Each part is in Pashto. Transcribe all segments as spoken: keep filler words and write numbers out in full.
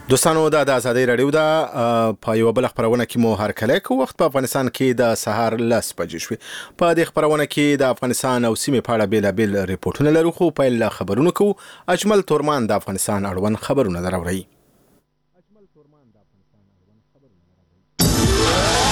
دوستانو دا د ازادي رادیو دا په یو بل خبرونه کې مو هر کله کو وخت په افغانستان کې د سهار لس بجې شوې. په دې خبرونه کې د افغانستان او سیمې په اړه بیل بیل ریپورتونه لرو، خو په ل خبرونو کې اجمل تورمان د افغانستان اړوند خبرونه دراوړي. اجمل تورمان د افغانستان اړوند خبرونه دراوړي.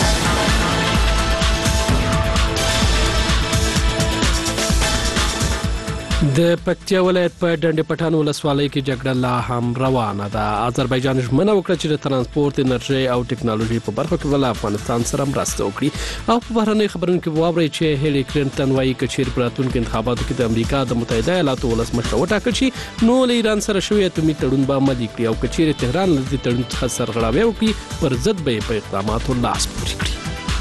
د پکتیا ولایت په ډنډ پټان ولسوالۍ کې جګړه لا هم روانه ده. آذربایجان ژمنه وکړه چې د ترانسپورت، انرژي او ټکنالوژي په برخو کې ول افغانستان سره مرسته وکړي. او په بهرنۍ خبرونو کې واوري چې هیلي کلینټن وايي چې چیر په راتلونکو انتخاباتو کې د امریکا د متحده ایالاتو ولسمشر وټاکل شي نو له ایران سره شوی اتومي تړون به عملي کړي، او کچیر تهران له دې تړون څخه سرغړاوي وکړي پر ضد به په اقداماتو لاس پورې کړي.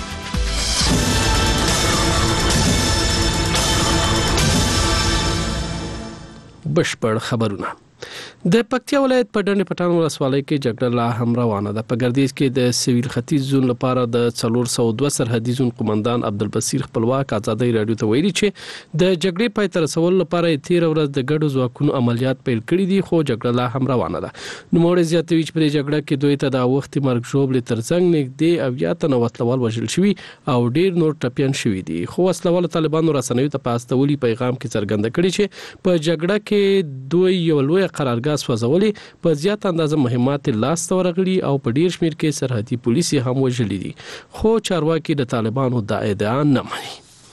بشپړ خبرونه. د پکتیا ولایت په ډنډ پټان ولسوالۍ کې جګړه لا هم روانه ده. په ګردیز کې د سویل ختیځ زون لپاره د څلور سوه دوه سرحدي زون قومندان عبدالبصیر خپلواک ازادي رادیو ته ویلي چې د جګړې پای ته رسولو لپاره تیر ورځ د ګډو ځواکونو عملیات پیل کړي دي، خو جګړه لا هم روانه ده. نوموړی زیاتوي چې په جګړه کې دوی ته د وخت مرګ ژوبلې ترڅنګ نږدې او یا تنه وسلوال وژل شوي او ډیر نور ټپيان شوي دي. خو وسلوال طالبانو رسنیو ته په استولي پیغام کې څرګنده کړي چې په جګړه کې دوی یو لوی قرارګاه سوځولې، په زیات اندازه مهمات لاس ته ورغلي او په ډیر شمیر کې سرحدي پولیس هم وژلي دي، خو چارواکي د طالبانو د ادعا نه مني.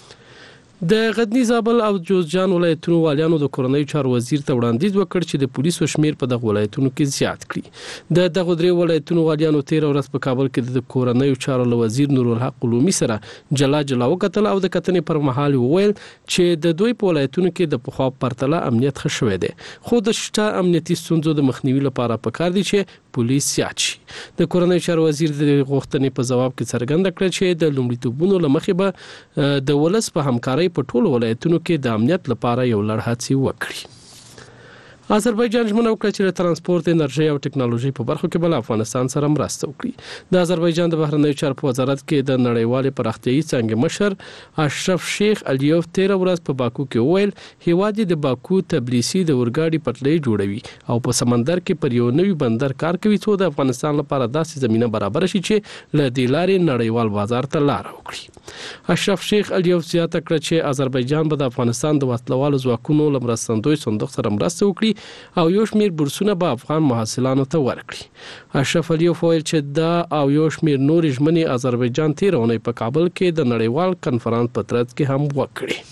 د غزنی، زابل او جوزجان ولایتونو والیانو د کورنۍ چارو وزیر ته وړاندیز وکړ چې د پولیسو شمیر په دغه ولایتونو کې زیات کړي. د دغه درې ولایتونو والیانو تیر ورځ په کابل کې د کورنۍ چارو له وزیر نور الحق علومي سره جلا جلا وکتل او د کتنې پر مهال وویل چې د دوی په ولایتونو کې د پخوا پرتله امنیت ښه شوی دی، خو د شته امنیتي ستونزو د مخنیوي لپاره پکار دي چې پولیس زیات شي. د کورنۍ چارو وزیر د غوښتنې په ځواب کې څرګنده کړه چې د لومړیتوبونو له مخې به د ولس په همکارۍ په ټولو ولایتونو کې د امنیت لپاره یو لړ هڅې وکړي. آذربایجان ژمنه وکړه چې د ترانسپورت، انرژي او ټکنالوژي په برخو کې بل افغانستان سره مرسته وکړي. د آذربایجان د بهرنیو چارو په وزارت کې د نړیوالې پراختیایي څانګې مشر اشرف شیخ الیوف تیر ورځ په باکو کې وویل هیواد د باکو تبلیسي د اورګاډي پټلۍ جوړوي او په سمندر کې پر یو نوي بندر کار کوي څو د افغانستان لپاره داسې زمينه برابر شي چې له دې لارې نړیوال بازار ته لار وکړي. اشرف شیخ الیوف زیاته کړه چې آذربایجان به د افغانستان د وسلوالو ځواکونو له مرستندوی صندوق سره مرسته وکړي او یو شمیر بورسونه به افغان محصلانو ته ورکړي. اشرف الیوف ویل چې دا او یو شمیر نور ژمنې آذربایجان تیر اونۍ په کابل کې د نړیوال کنفرانس په ترڅ کې هم وکړي.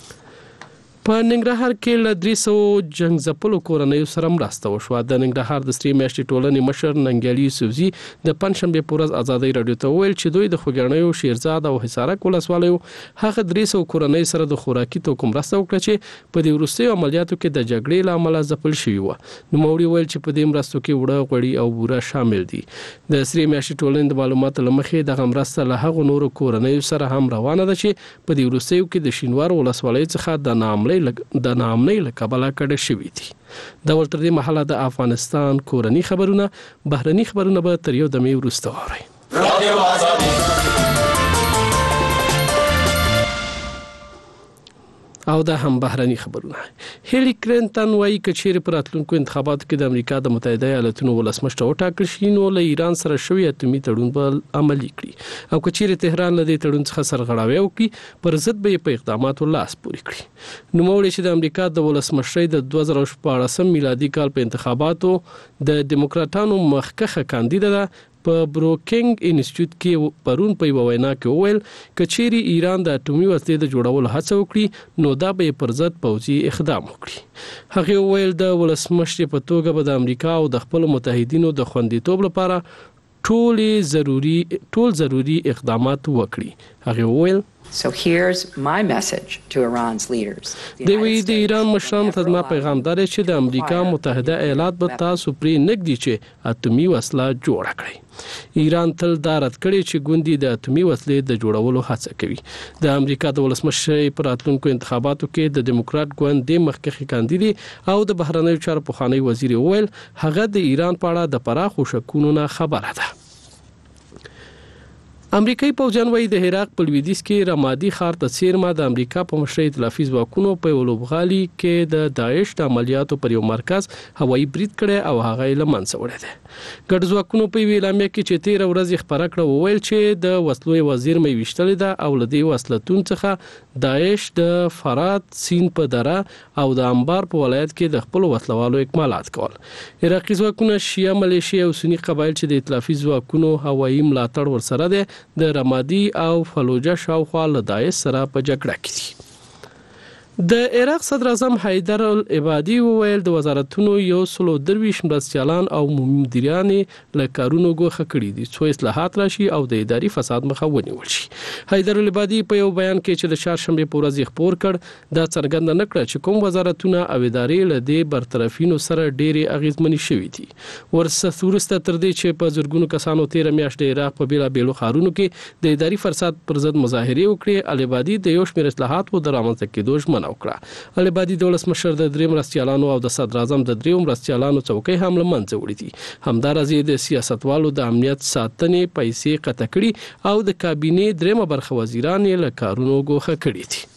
په ننګرهار کې له درې سوه جنگ ځپلو کورنیو سره مرسته وشوه. د ننګرهار د سرې میاشتې ټولنې مشر ننګیالي یوسفزي د پنځشنبې په ورځ ازادي رادیو ته وویل چې دوی د خوږیاڼیو، شیرزاد او حصارک ولسوالیو هغه درې سوه کورنۍ سره د خوراکي توکو مرسته وکړه چې په دې وروستیو عملیاتو کې د جګړې له امله ځپل شوي وو. نوموړي ویل چې په دې مرستو کې وړه، غوړي او بوره شامل دي. د سرې میاشتې ټولنې د معلوماتو له مخې دغه مرسته له هغو نورو کورنیو سره هم روانه ده چې په دې وروستیو کې د شینوار ولسوالۍ څخه د ناامنۍ د ناامنۍ له کبله کډه شوي دي. دا ول تر دې مهاله د افغانستان کورني خبرونه، بهرني خبرونه به تر یو دمې وروسته واورئ. او دا هم بهرني خبرونه. هیلي کلینټن وايي چې چیرې په راتلونکو انتخاباتو کې د امریکا د متحده ایالاتونو ولسمشر وټاکل شي نو له ایران سره شوی اتومي تړون به عملي کړي، او که چیرې تهران له دې تړون څخه سرغړاوي وکړي پر ضد به په اقداماتو لاس پورې کړي. نوموړي چې د امریکا د ولسمشرۍ د دوه زره شپاړسم میلادي کال په انتخاباتو د دیموکراتانو مخکښه کاندیده ده، په بروکینګ انسټیټیوټ کې پرون په یوه وینا کې وویل که چیرې ایران د اټومي وسلې د جوړولو هڅه وکړي نو دا به پر ضد پوځي اقدام وکړي. هغه وویل د ولسمشر په توګه به د امریکا او د خپل متحدینو د خوندیتوب لپاره ټول ضروري ټول ضروري اقدامات وکړي. هغه وویل So here's my message to Iran's leaders. د وی د ایران مشرانو ته زما پیغام دا دی چې د امریکا متحده ایالات به تاسو پرې نږدې چې اتومي وسله جوړه کړي. ایران تل دا رد کړي چې ګوندې د اتومي وسلې د جوړولو هڅه کوي. د امریکا د ولسمشر په راتلونکو انتخاباتو کې د دیموکرات ګوند د مخکښ کاندید او د بهرنیو چارو پخوانی وزیر وویل هغه د ایران په اړه د پراخو شکونو نه خبره ده. امریکایي پوځیان وايي د عراق په لویدیځ کې رمادي ښار ته څیرمه د امریکا په مشرۍ ائتلافي ځواکونو په لوبغالي کې د داعش د عملیاتو پر یو مرکز هوایي برید کړی او هغه یې له منځه وړی دی. ګډ ځواکونو په اعلامیه کې چې تیر ورځ خبره کړه وویل چې د وسلو وزیر مې وشتل ده او له دې وسلتون څخه داعش د فرات سین په دره او د انبار په ولایت کې د خپل وسلوالو اکمالات کول. عراقي ځواکونه شیعه ملیشیا او سنی قبایل چې د ائتلافي ځواکونو هوایي ملاتړ ورسره ده د رمادي او فلوجه شاوخوا له داعش سره په جګړه کې دي. د عراق صدر اعظم حیدر العبادي وویل د وزارتونو یو سلو درویش مرستیالان او مدیران له کارونو ګوښه کړي دي څو اصلاحات راشي او د اداري فساد مخه ونیول شي. حیدر العبادي په یو بیان کې چې د چهارشنبه په ورځ خبر کړ دا څرګنده نکړه چې کوم وزارتونه او ادارې له دې برطرفینو سره ډېری اغیزمنې شوي دي. ورسته ورسته تر دې چې په زرګونو کسانو تیر میاشت د عراق په بیلا بیلو ښارونو کې د اداري فساد پر ضد مظاهره وکړي، العبادي د یو شمېر اصلاحاتو د رامنځته کېدو ژمنه وکړه. العبادي د ولس مشر د درې مرستیالانو او د صدر اعظم د درې مرستیالانو څوکۍ هم له منځه وړي دي. همدارنګه د سیاستوالو د امنیت ساتنې پیسې قطع کړي او د کابینې درېمه برخه وزیران یې له کارونو ګوښه کړي دي.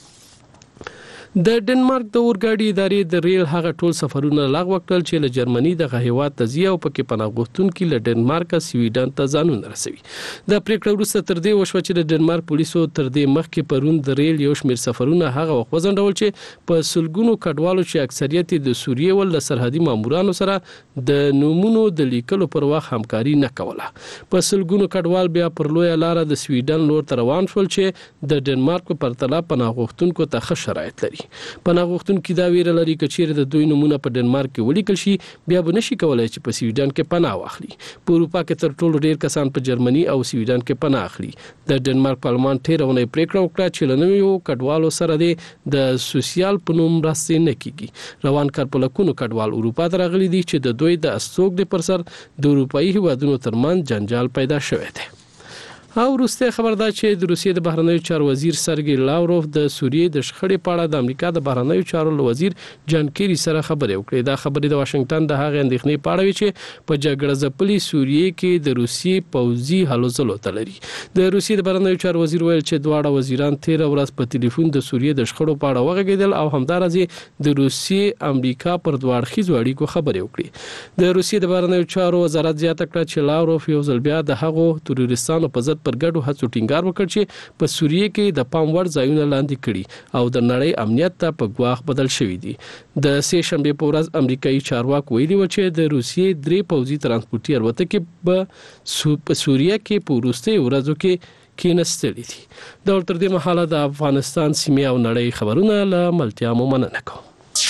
د ډنمارک د اورګاډي ادارې د ریل هغه ټول سفرونه لغوه کړل چې له جرمني د هیواد ته ځي او پکې پناه غوښتونکي له ډنمارک سویډن ته ځانونه رسوي. د پریکړې وروسته تر دې وشو چې د ډنمارک پولیسو تر دې مخکې پرون د ریل یو شمېر سفرونه هغه وخت وځنډول چې په سلګونو کډوالو چې اکثریت د سوریې ول سرحدي مامورانو سره د نومونو د لیکلو پر وخت همکاري نه کوله. په سلګونو کډوال بیا پر لوی لار د سویډن لور ته روان شول چې د ډنمارک په پرتله پناه غوښتونکو ته ښه شرایط لري. پناه غوښتونکي دا ویره لري چې چیرې د دوی نمونه په ډنمارک کې ولیکل شي بیا به نشي کولای چې په سویډن کې پناه واخلي. په اروپا کې تر ټولو ډیر کسان په جرمني او سویډن کې پناه اخلي. د ډنمارک پارلمان تیرونه پریکړه وکړه چې له نویو کډوالو سره د سوسیال په نوم راستي نه کیږي. روان کار په لکونو کډوال اروپا ته راغلي دي چې د دوی د استوګ د پر سر د اروپאי هیوادونو ترمن جنجال پیدا شوی دی. او وروسته خبر ده چې د روسیې د بهرنیو چارو وزیر سرګي لاوروف د سوریې د شخړې په اړه د امریکا د بهرنیو چارو وزیر جان کیری سره خبرې وکړې. دا خبرې د واشنگټن د هغې اندېښنې په اړه وي چې په جګړه ځپلې سوریې کې د روسیې پوځي هلو ځلو ته لري. د روسیې د بهرنیو چارو وزیر ویل چې دواړه وزیران تیر ورځ په ټلیفون د سوریې د شخړو په اړه وغږېدل او همدارنګه د روسیې امریکا پر دوه اړخیزو اړیکو خبرې وکړې. د روسیې د بهرنیو چارو وزارت زیاته کړه چې لاوروف یو ځل بیا د هغو تروریستانو په ضد پر ګډو هڅو ټینګار وکړ چې په سوریې کې د پام وړ ځایونه لاندې کړي او د نړۍ امنیت ته په ګواښ بدل شوی دي. د سه شنبه په ورځ امریکایي چارواکو ویلي و چې د روسیې درې پوځي ترانسپورتي الوتکې په سوریه کې په وروستي ورځو کې کېنستلې دي. د تر دې مهاله د افغانستان سیمه او نړۍ خبرونه له ملتیا مو مننه کوم.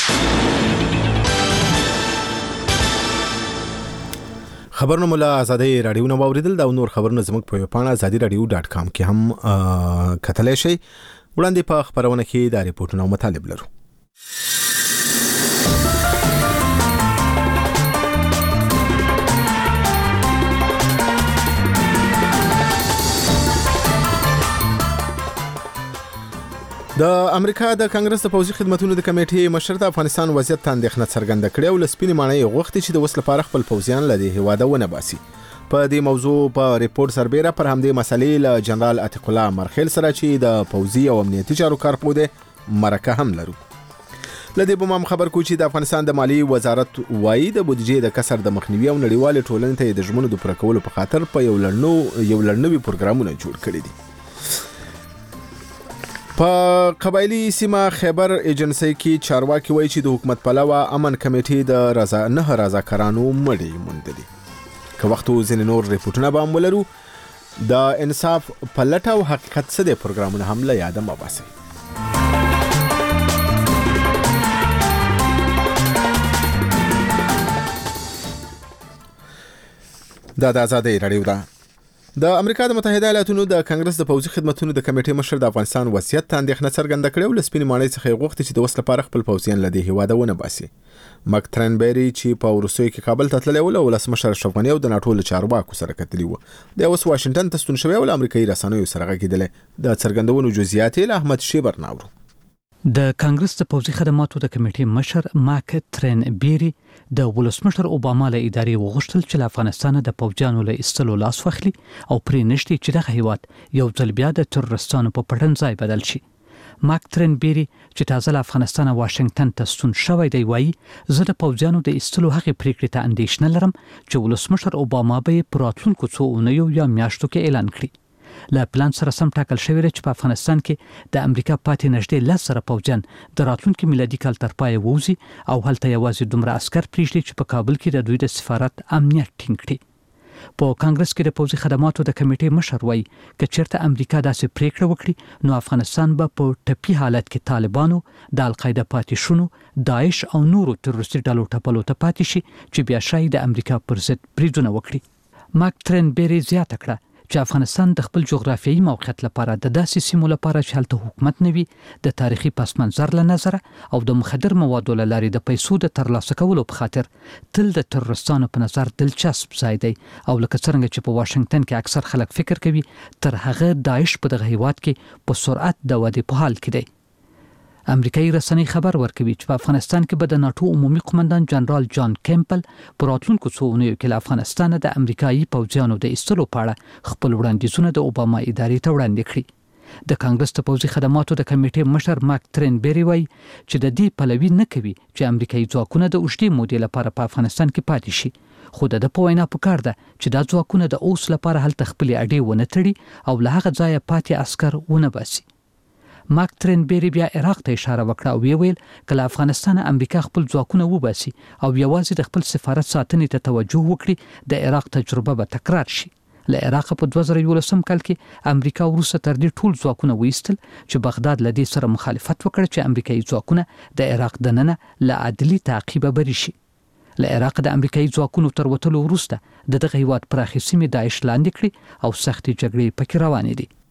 خبرونه مولا آزادۍ رادیو نو اوریدل دا نور خبرونه زموږ په پاڼه ازادي رادیو ډاټ کام کې هم کتلای شئ. وړاندې په خبرونه کې دا ریپورتونه او مطالب لرو. د امریکا د کانګرس د پوځي خدماتو د کمیټې مشر د افغانستان وضعیت ته اندېښنه څرګنده کړې او لسپینې ماڼۍ غوښتي چې د وسله لپاره خپل پوځیان له دې هیواده ونه باسي. په دې موضوع په ریپورت سربېره پر همدې مسلې له جنرال عتیق الله مرخیل سره چې د پوځي او امنیتي چارو کارپو دی مرکه هم لرو. لدې به هم خبر کو چې د افغانستان د مالی وزارت وایي د بودیجې د کسر د مخنیوي او نړیوال ټولنې ته د ژمنو د پوره کولو په خاطر په یو لړنو یو لړنوي پروګرامونه جوړ کړي دي. په قبایلی سیمه خیبر ایجنسی کې چارواکي وایي چې د حکومت پلوه امن کمیټې د رضا نه رضاکارانو مړی موندلي. که وختو ځینې نور ریپورتونه به هم ولرو. د انصاف په لټه او حقیقت څه دی پروګرامونه هم له یاده مه باسئ. دا د آزادۍ رادیو ده. د امریکا د متحده ایالاتونو د کانګرس د پوځي خدماتو د کمیټې مشر د افغانستان وضعیت ته اندېښنه څرګنده کړې او لسپینې ماڼۍ څخه یې غوښتي چې د وسله لپاره خپل پوځیان له دې هیواده ونه باسي. مک ترنبری چې په وروستیو کې کابل ته تللی و له ولسمشر اشرف غني او د ناټو له چارواکو سره کتلي و. د اوس واشنگټن ته ستون شوی او له امریکایي رسنیو سره غږېدلی. د څرګندونو جزئیات له احمد شیبر ناورو. د کانګرس د پوځي خدماتو د کمیټې مشر ماک ترن بیری د ولسمشر اوباما له ادارې وغوښتل چې له افغانستان د پوځیانو له ایستلو لاس واخلي او پرې نشي چې دغه هیواد یو ځل بیا د ترورستانو په پټن ځای بدل شي. ماک ترن بیری چې تازه له افغانستان واشنگټن ته ستون شوی دی وایي زه د پوځیانو د ایستلو هغې پریکړې ته اندېښنه لرم چې ولسمشر اوباما به یې په راتلونکو څو اونیو یا میاشتو کې اعلان کړي. له پلان سره سم ټاکل شوی دی چې په افغانستان کې د امریکا پاتې نږدې لس زره پوځیان د راتلونکي میلادي کال تر پایه ووځي او هلته یوازې دومره عسکر پرېږدي چې په کابل کې د دوی د سفارت امنیت ټینګ کړي. په کانګرس کې د پوځي خدماتو د کمیټې مشر وایي که چېرته امریکا داسې پریکړه وکړي نو افغانستان به په ټپي حالت کې طالبانو د القاعده پاتې شونو داعش او نورو تروریستي ډلو ټپلو ته پاتې شي چې بیا شاید د امریکا پر ضد بریدونه وکړي. ماک ترن بیری زیاته کړه چې افغانستان د خپل جغرافیایي موقعیت لپاره د داسې سیمو لپاره چې هلته حکومت نه وي د تاریخي پس منظر له نظره او د مخدر موادو له لارې د پیسو د ترلاسه کولو په خاطر تل د ترورستانو په نظر دلچسپ ځای دی او لکه څرنګه چې په واشنگټن کې اکثر خلک فکر کوي تر هغه داعش په دغه هیواد کې په سرعت د ودې په حال کې دی. امریکایي رسنۍ خبر ورکوي چې په افغانستان کې به د ناتو عمومي قومندان جنرال جان کیمپل په راتلونکو څو اونیو کې له افغانستان د امریکایي پوځیانو د ایستلو په اړه خپل وړاندیزونه د اوباما ادارې ته وړاندې کړي. د کانګرس د پوځي خدماتو د کمیټې مشر ماک ترن بیری وایي چې د دې پلوي نه کوي چې امریکایي ځواکونه د اوږدې مودې لپاره په افغانستان کې پاتې شي خو د په وینا پکار ده چې دا ځواکونه د اوس لپاره هلته خپلې اډې ونه تړي او له هغه ځایه پاتې عسکر ونه باسي. ماک ترن بیری بیا عراق ته اشاره وکړه او ویل کله افغانستان امریکا خپل ځواکونه وباسي او یوازې د خپل سفارت ساتنې ته توجه وکړي د عراق تجربه به تکرار شي. له عراق په دوه زره یولسم کال کې امریکا وروسته تر دې ټول ځواکونه وایستل چې بغداد له دې سره مخالفت وکړ چې امریکایي ځواکونه د عراق دننه له عدلي تعقیبه بری شي. له عراق د امریکایي ځواکونو تر وتلو وروسته د دغه هیواد پراخې سیمې داعش لاندې کړي او سختې جګړې پکې روانې دي.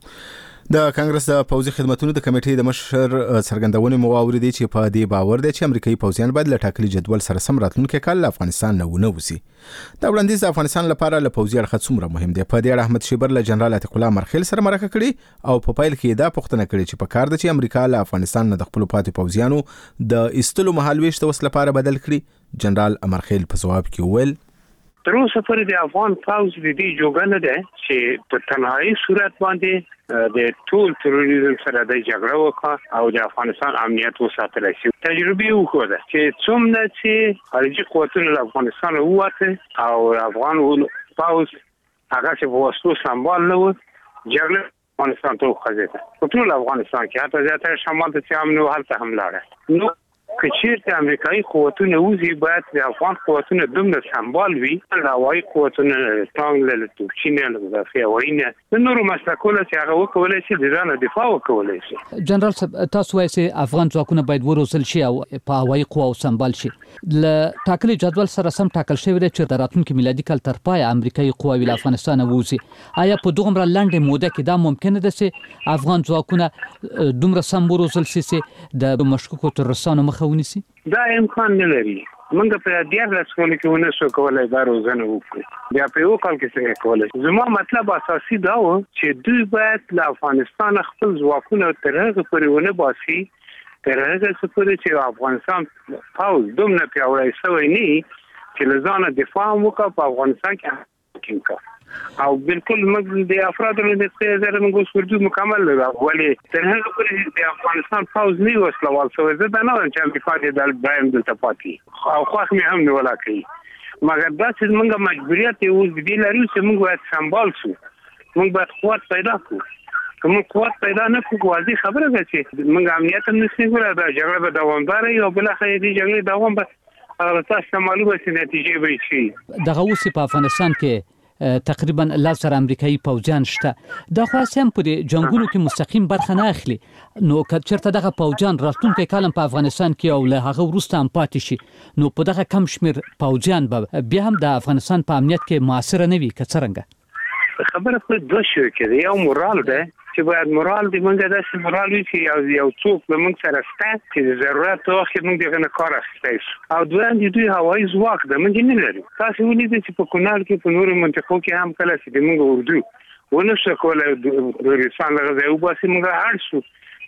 د کانګرس د پوځي خدماتو د کمیټې د مشر څرګندونې مو واوریدي چې په دې باور دی چې امریکایي پوځیان باید له ټاکلي جدول سره سم راتلونکي کال له افغانستان نه ونه وځي. دا وړاندیز د افغانستان لپاره له پوځي اړخه څومره مهم دی؟ په دې اړه احمد شیبر له جنرال عتیق الله مرخیل سره مرکه کړې او په پایل کې دا پوښتنه کړې چې په کار ده چې امریکا له افغانستان نه د خپل پاتې پوځیانو د ایستلو مهال ویش د وس لپاره بدل کړي. جنرال مرخیل په جواب کې وویل تر اوسه پورې د افغان پوځ د دې جوګه نه ده چې په تنهایی صورت باندې د ټول تروریزم سره د جګړه وکړه او د افغانستان امنیت وساتل شي. تجربه وکړه چې څومره چې خارجي قوتونه له افغانستان ووته او افغان پوځ هغه چې په وسلو سمبال نه و جګړه افغانستان ته وخځېده. په ټول افغانستان کې حتی زیاتره شمال ته چې امن هلته هم لاړه. نو که چیرته امریکایي قوتونه وزي باید د افغان قوتونه دومره سمبال وي د هوایي قوتونه ټانګ له توپچینه له مدافع وینه د نورو مسلکونو چې هغه وکولای شي د ځان دفاع وکولای شي. جنرال تاسو وایي چې افغان ځواکونه باید وروزل شي او په هوایي قواو سمبال شي. له ټاکلي جدول سره سم ټاکل شوی دی چې د راتلونکي میلادي کال تر پایه امریکایي قواوې له افغانستان ووځي. آیا په دغومره لنډه موده کې دا ممکنه ده چې افغان ځواکونه دومره سم وروزل شي چې د مشکوکو ترورستانو مخه ونیسي؟ دا امکان نه لري. موږ په دیارلس کال کې ونه شو کولای دا روزنه وکړو. بیا په یو کال کې څنګه کولای؟ زما مطلب اساسي دا و چې دوی باید له افغانستان خپل ځواکونه تر هغه پورې ونه باسي تر هغه پورې چې افغانستان پوځ دومره پیاوړی شوی نه چې له ځانه دفاع وکړي په افغانستان کې حاکم او بالکل موږ د افرادو له څخه زره موږ سورجو مکمل لرو ولی تر هغه پورې د افغانستان پوز نه وسلوال شوی زه دا نه وایم چې امریکا دې د برایم دلته پاتې او خو هم هم نه ولا کوي مګر دا چې موږ مجبوریت یو دې لرو چې موږ باید سمبال شو موږ باید قوت پیدا کړو کوم قوت پیدا نه کوو واضح خبره ده چې موږ امنیت هم نشي کولای دا جګړه به دوامدار وي او بل خیر دې جګړه دوام به هغه تاسو معلومه چې نتیجه به شي. دغه اوس په افغانستان کې تقریبا لاسر امریکایي پوځیان شته. دا خو هم په جنگونو کې مستقیم برخه نه اخلي. نو که چېرته دغه پوځیان راتلونکي کال په افغانستان کې او له هغه وروسته هم پاتې شي نو په دغه کم شمیر پوځیان به بیا هم د افغانستان په امنیت کې موثر نه وي که څرنګه؟ خبره په دوه شو کې یو مورال ده چې باید مورال دی موږ داسې مورال وي چې یو یو څوک به موږ سره شته چې ضرورت وخت موږ دغه نه کار اخیستی او دویم د دوی هوایي ځواک ده موږ نه لرو. تاسو ولیدئ چې په کونړ کې په نورو منطقو کې هم کله چې موږ اردو ونه شو کولای د افغانستان له ځای وباسي موږ اړ شو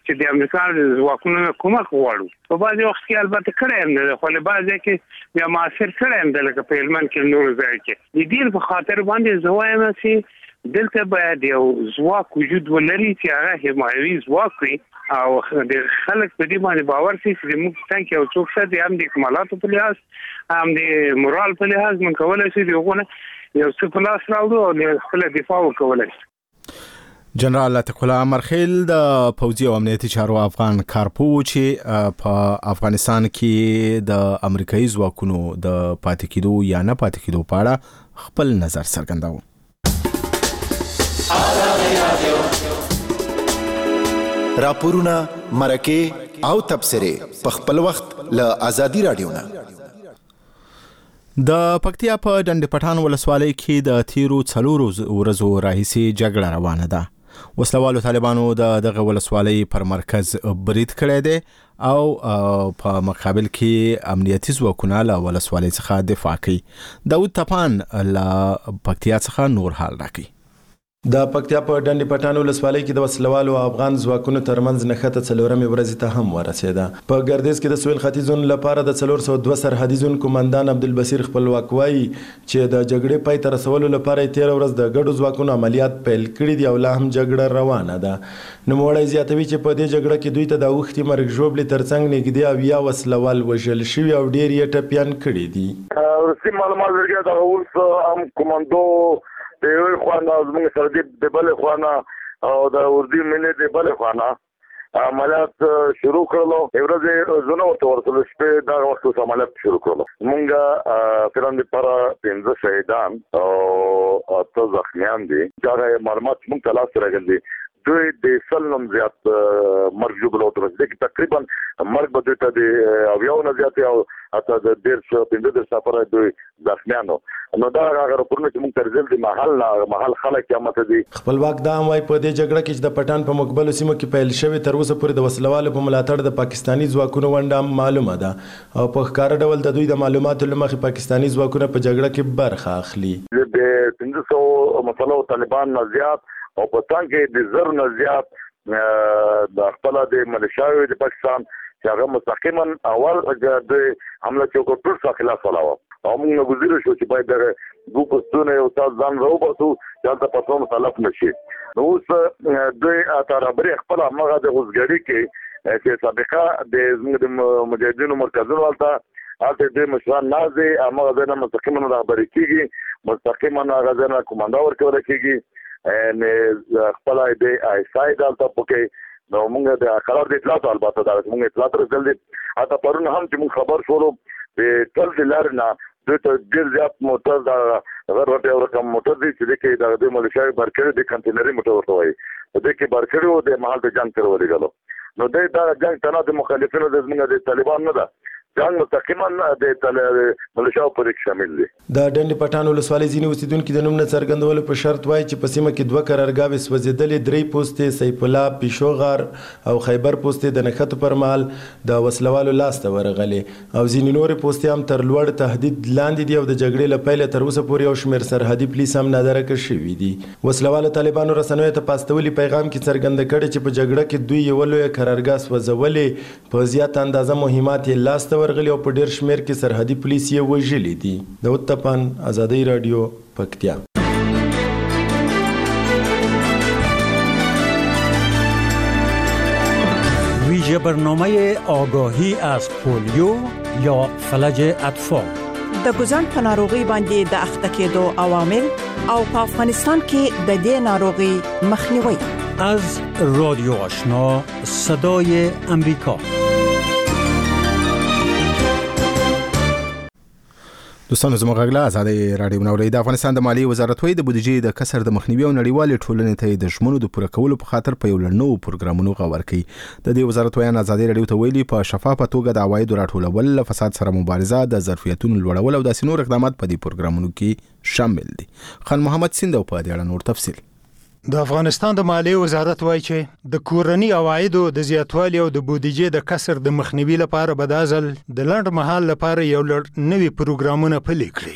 چې د امریکا د ځواکونو کومک غواړو په بعض وخت کې البته کړه نه خو له بعض کې بیا معاصر کړه نه لکه په هلمند کې نور ځای کې د دې په خاطر باندې زوایم چې دلته باید یو ځواک وجود ولري چې هغه حمایوي ځواک وي او د خلک په دې باندې باور شي چې موږ څنګه یو څوک څه هم د کمالاتو په لحاظ هم د مورال په لحاظ موږ کولای شو دغه یو څه په لاس راوړو او د خپل دفاع وکولای شو. جنرال عتیق الله امرخیل د پوځي او امنیتي چارو افغان کارپو چې په افغانستان کې د امریکایي ځواکونو د پاتې کېدو یا نه پاتې کېدو په اړه خپل نظر څرګنداوه. راپورونه مرکه او تبصره په خپل وخت له ازادي رادیو نه. د پکتیا په ډنډ پټان ولسوالۍ کې د تیرو څلورو ورځو راهیسې جګړه روانه ده. وسلوالو طالبانو د دغه ولسوالۍ پر مرکز برید کړی دی او په مقابل کې امنیتي ځواکونه له ولسوالۍ څخه دفاع کوي. داود تپان له پکتیا څخه نور حال راکوي. د پکتیا په ډنډ پټان ولسوالۍ کې د وسلوالو افغان ځواکونو ترمنځ نښته څلورمې ورځې ته هم ورسېده. په ګردیز کې د سویل ختیځ زون لپاره د څلور سوه دوه سرحدي زون قومندان عبدالبصیر خپلواک وایي چې د جګړې پای ته رسولو لپاره یې تېره ورځ د ګډو ځواکونو عملیات پیل کړي دي او لا هم جګړه روانه ده. نوموړی زیاتوي چې په دې جګړه کې دوی ته د اوښتې مرګ ژوبلې ترڅنګ نږدې اویا وسلوال وژل شوي او ډېر یې ټپیان کړي دي. وروستي معلومات ورکړي دا اوس هم کمانډو د یو خوانا زموږ سره د بل خوانا او د اردو ملي د بل خوانا عملیات شروع کړلو. ورځې زونه ورته ورسول شپې دا وخت عملیات شروع کړلو. موږ فلم لپاره پنځه شهیدان او اته زخمیان دي. دا معلومات موږ ته لاس راغلي. دوی د سلنم زیات مرګ جوړلو تر څو تقریبا مرګ به دوی ته د اویاو نه زیات او اته د ډیر څو پنځه د سفر دوی زخمیانو. نو دا هغه راپورونه چې موږ ترځل دي محل نه محل خلک یا مته دي. خپلواک دا هم وايي په دې جګړه کې چې د پټان په مقبلو سیمو کې پیل شوی تر اوسه پورې د وسلوالو په ملاتړ د پاکستاني ځواکونو ونډه معلومه ده او په ښکاره ډول د دوی د معلوماتو له مخې پاکستاني ځواکونه په جګړه کې برخه اخلي. د پنځه سوه مسلو طالبان نه زیات او په څنګه کې د زر نه زیات د خپل د ملیشیاوي د پاکستان چې هغه مستقیما اول د حمله چې وکړ ټول خلاف ولاو او موږ غوښتل شو چې باید د دوه پښتون یو تاسو ځان راوباسو چې تاسو په څون طلب نشي. نو اوس دوی اترابري خپل هغه د غوښګړي کې چې سابقه د زموږ د مجاهدینو مرکزونو ولته اته د مشران نازي هغه د مستقیما رهبري کیږي مستقیما هغه د کمانډا ورکول کیږي ان خپل د ایسای دلته پکې نو موږ د قرار د اطلاعات البته دا موږ اطلاعات رسول دي. اته پرون هم چې موږ خبر شولو د ټول د لارنا د ډیر زیات موټر دا غیر ورته رقم موټر دي چې د د ملیشیاوي برکړي د کنټینري موټر ورته وایي د کې برکړي او د محل د جنگ تر ورغلو. نو د دا جنگ تنه د مخالفینو د زمونږ د طالبان نه ده جنگ مستقیما د ملیشیاو پرې شامل دي. د ډنډ پټان ولسوالۍ ځینې اوسیدونکو د نوم نه څرګندولو په شرط وایي چې په سیمه کې دوه قرارګاوې سوځېدلې، درې پوستې سیف الله، پیشو غار او خیبر پوستې د نښتو پر مهال د وسلوالو لاسته ورغلې او ځینې نورې پوستې هم تر لوړ تهدید لاندې دي او د جګړې له پیله تر اوسه پورې یو شمېر سرحدي پولیس هم نادرکه شوي دي. وسلوالو طالبانو رسنیو ته په استولي پیغام کې څرګنده کړې چې په جګړه کې دوی یوه لویه قرارګاه سوځولې، په زیاته اندازه مهمات یې لاسته ورغلي او په ډېر شمېر کې سرحدي پولیس یې وژلي دي. داود تپان، آزادۍ رادیو، پکتیا. ویژه برنامه آگاهی از پولیو یا فلج اطفال د ګوزن په ناروغي باندې د اخته کېدو عوامل او په افغانستان کې د دې ناروغي مخنیوي از رادیو آشنا صدای امریکا. دوستانو زموږ غږ له آزادۍ رادیو نوري د افغانستان د مالیې وزارت وایي د بودیجې د کسر د مخنیوي او نړیوالې ټولنې ته د ژمنو د پوره کولو په خاطر په یو لړ نوو پروګرامونو غور کوي. د دې وزارت وایي آزادۍ رادیو ته ویلي په شفافه توګه د عوایدو راټولول، له فساد سره مبارزه، د ظرفیتونو لوړول او داسې نور اقدامات په دې پروګرامونو کې شامل دي. خان محمد سیند په دې اړه نور تفصیل. د افغانستان د مالیې وزارت وایي چې د کورني عوایدو د زیاتوالي او د بودیجې د کسر د مخنیوي لپاره به دا ځل د لنډ مهال لپاره یو لړ نوي پروګرامونه پلي کړي.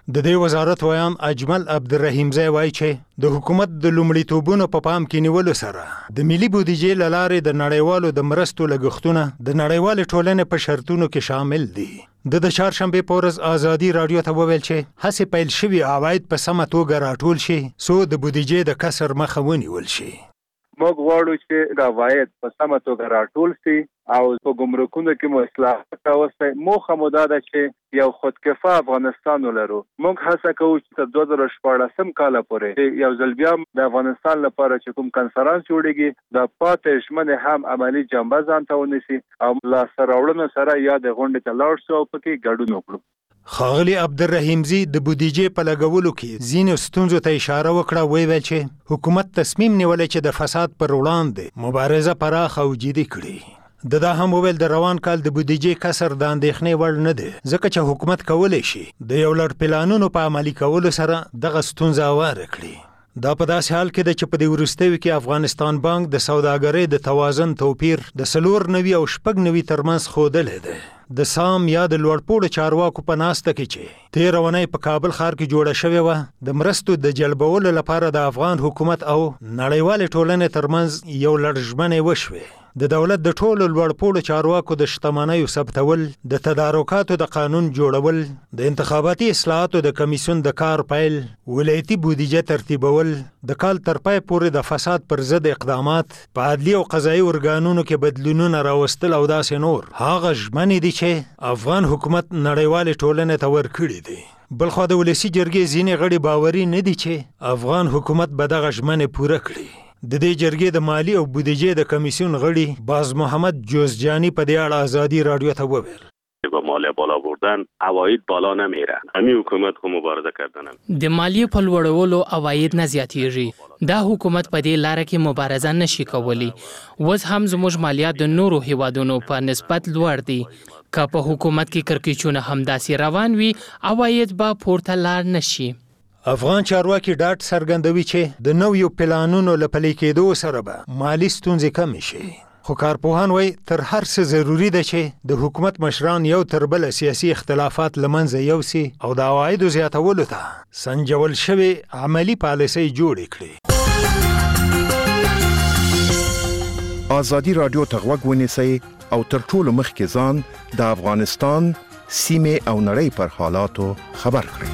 د دې وزارت ویان اجمل عبدالرحیم زی وایي چې د حکومت د لومړیتوبونو په پام کې نیولو سره د ملي بودیجې له لارې د نړیوالو د مرستو لګښتونه د نړیوالې ټولنې په شرطونو کې شامل دي. د د چهارشنبې په ورځ ازادي راډیو ته وویل چې هڅې پیل شوي عواید په سمه توګه راټول شي څو د بودیجې د کسر مخه ونیول شي. موږ غواړو چې د عواید په سمه توګه راټول شي او په ګمرکونو کې مو اصلاحات راوستي. موخه مو دا ده چې یو خودکفا افغانستان ولرو. موږ هڅه کوو چې تر دوه زره شپاړسم کال پورې یو ځل بیا د افغانستان لپاره چې کوم کنفرانس جوړیږي د پاتې ژمنې هم عملی جنبه ځان ته ونیسي او لاسته راوړنو سره یا د غونډې ته لاړ شو او پکې ګډون وکړو. ښاغلي عبدالرحیم زی د بودیجې په لګولو کې ځینو ستونزو ته اشاره وکړه. ویل چې حکومت تصمیم نیولی چې د فساد پر وړاندې مبارزه پراخه او جدي کړي. د دا هم وویل د روان کال د بودیجې کسر د اندېښنې وړ نه دی ځکه چې حکومت کولی شي د یو لړ پلانونو په عملي کولو سره دغه ستونزه هواره کړي. دا په داسې حال کې ده چې په دې وروستیو کې افغانستان بانک د سوداګرۍ د توازن توپیر د څلور نوي او شپږ نوي ترمنځ ښودلی دی. د سام یا د لوړپوړو چارواکو په ناسته کې چې تېره اونۍ په کابل ښار کې جوړه شوې وه د مرستو د جلبولو لپاره د افغان حکومت او نړیوالې ټولنې ترمنځ یو لړ ژمنې وشوې. د دولت د ټولو لوړپوړو چارواکو د شتمنیو ثبتول، د تدارکاتو د قانون جوړول، د انتخاباتي اصلاحاتو د کمیسیون د کار پیل، ولایتي بودیجه ترتیبول، د کال تر پای پورې د فساد پر ضد اقدامات، په عدلي او قضایي ارګانونو کې بدلونونه راوستل او داسې نور هغه ژمنې دي چې افغان حکومت نړیوالې ټولنې ته ورکړي دي. بلخوا د ولسي جرګې ځینې غړي باوري نه دي چې افغان حکومت به دغه ژمنې پوره کړي. د دې جرګې د مالی او بودیجې د کمیسیون غړي باز محمد جوزجانی په دې اړه ازادي راډیو ته وویل با مالیه بالا بردن عواید بالا نمیره. همین حکومت خو مبارزه کردن د مالیه په لوړولو عواید نه زیاتیږي. دا حکومت په دې لار کې مبارزه نشي کولی. وز هم زموږ مالیات د نورو هیوادونو په نسبت لوړ دي. که په حکومت کې کړکېچونه همداسې روان وي عواید به پورته لاړ نشي. افغان چارواکي ډاډ څرګندوي چې د نویو پلانونو له پلي کېدو سره به مالي ستونزې کمې شي. خو کارپوهان وایي تر هر څه ضروري ده چې د حکومت مشران یو تر بله سیاسي اختلافات له منځه یوسي او د عوایدو زیاتولو ته سنجول شوې عملي پالیسۍ جوړې کړي. ازادي راډیو ته غوږ ونیسئ او تر ټولو مخکې ځان د افغانستان سیمې او نړۍ پر حالاتو خبر کړئ.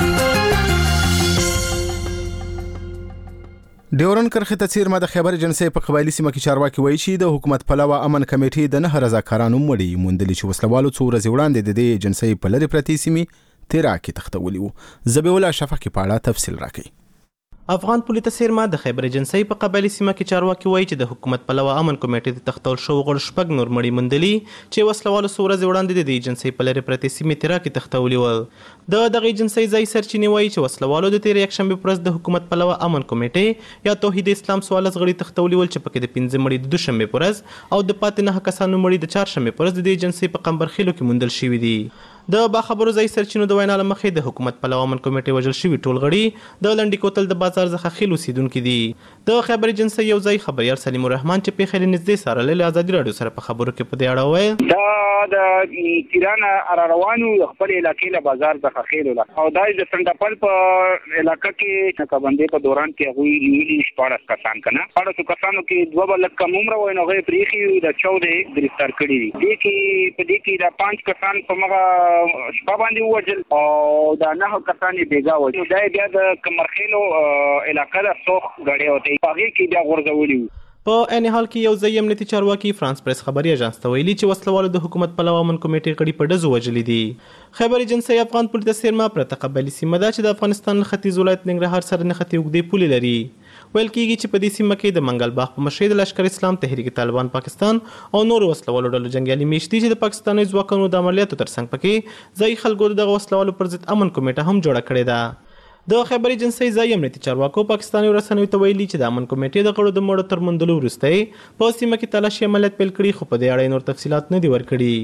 ډیورن کرښې ته څیرمه د خیبر ایجنسۍ په قبایلي سیمه کې چارواکي وایي چې د حکومت پلوه امن کمیټې د نه رضاکارانو مړي موندلي چې وسلوالو څو ورځې وړاندې د دې ایجنسۍ په لرې پرتې سیمې تیرا کې تختولي وو. ذبیح الله شفق په اړه تفصیل راکړي. افغان پولیس سیرما د خیبر ایجنسۍ په قبایلي سیمه کې چارواکي وایي چې د حکومت پلوه امن کمیټې د تختول شو غړ شپږ نور مړي موندلي چې وسلوالو څو ورځې وړاندې د ایجنسۍ په لرې پرتې سیمې تیرا کې تختولي ول. د دغه ایجنسۍ ځای سرچینې وایي چې وسلوالو د تیرې یکشنبې په ورځ د حکومت پلوه امن کمیټې یا توحید اسلام څوارلس غړي تختولي ول چې پکې د پنځه مړي د دوشنبې په ورځ او د پاتې نهه کسانو مړي د چهارشنبې په ورځ د ایجنسۍ په قمبرخیلو کې موندل شوي دي. د باخبرو ځای سرچینو د وینا له مخې د حکومت پلوه امن کمیټې وژل شوي ټول غړي د لنډي کوتل د بازار څخه خیل اوسیدونکي دي. د خیبر ایجنسۍ یو ځای خبریال سلیم الرحمن چې پیښې نږدې څارلې له ازادي راډیو سره په خبرو کې په دې اړه وویل دا د تیران را روانو خپل علاقې له بازار څخه خیل ولا او دا د سندپل په علاقې کې نقابندې په دوران کې هغوی نیولي شپاړس کسان کنه شپاړسو کسانو کې دوه بل کم عمره وای نو هغې پریښي د چودې ګرفتار کړي دي. دې کې په دې کې دا پنځ کسان په مغه شپه باندې ووجل او دا نه کسان بیګا وو. دا بیا د کمرخیلو علاقې د سوخ غړې وته هغې کې بیا غورځولي وو. په عین حال کې یو ځای امنیتي چارواکي فرانس پریس خبري اژانس ته ویلي چې وسلوالو د حکومت پلوه امن کمیټې غړي په ډزو وژلي دي. خیبر ایجنسۍ افغان پولیس سیرما پرته قبایلي سیمه ده چې د افغانستان له ختیځ ولایت ننګرهار سره نښتې اوږدې پولې لري. ویل کېږي چې په دې سیمه کې د منګل باغ په مشرۍ د لشکر اسلام تحریک طالبان پاکستان او نورو وسلوالو ډلو جنګیالي میشت دي چې د پاکستاني ځواکونو د عملیاتو ترڅنګ پکې ځایي خلکو دغه وسلوالو پر ضد امن کمیټه هم جوړه کړې ده. د خیبر ایجنسۍ ځای امنیتي چارواکو پاکستاني رسنیو ته ویلي چې د امن کمیټې د غړو د مړو تر موندلو وروسته په سیمه کې تلاشي عملیات پیل کړي خو په دې اړه نور تفصیلات نه دي ورکړي.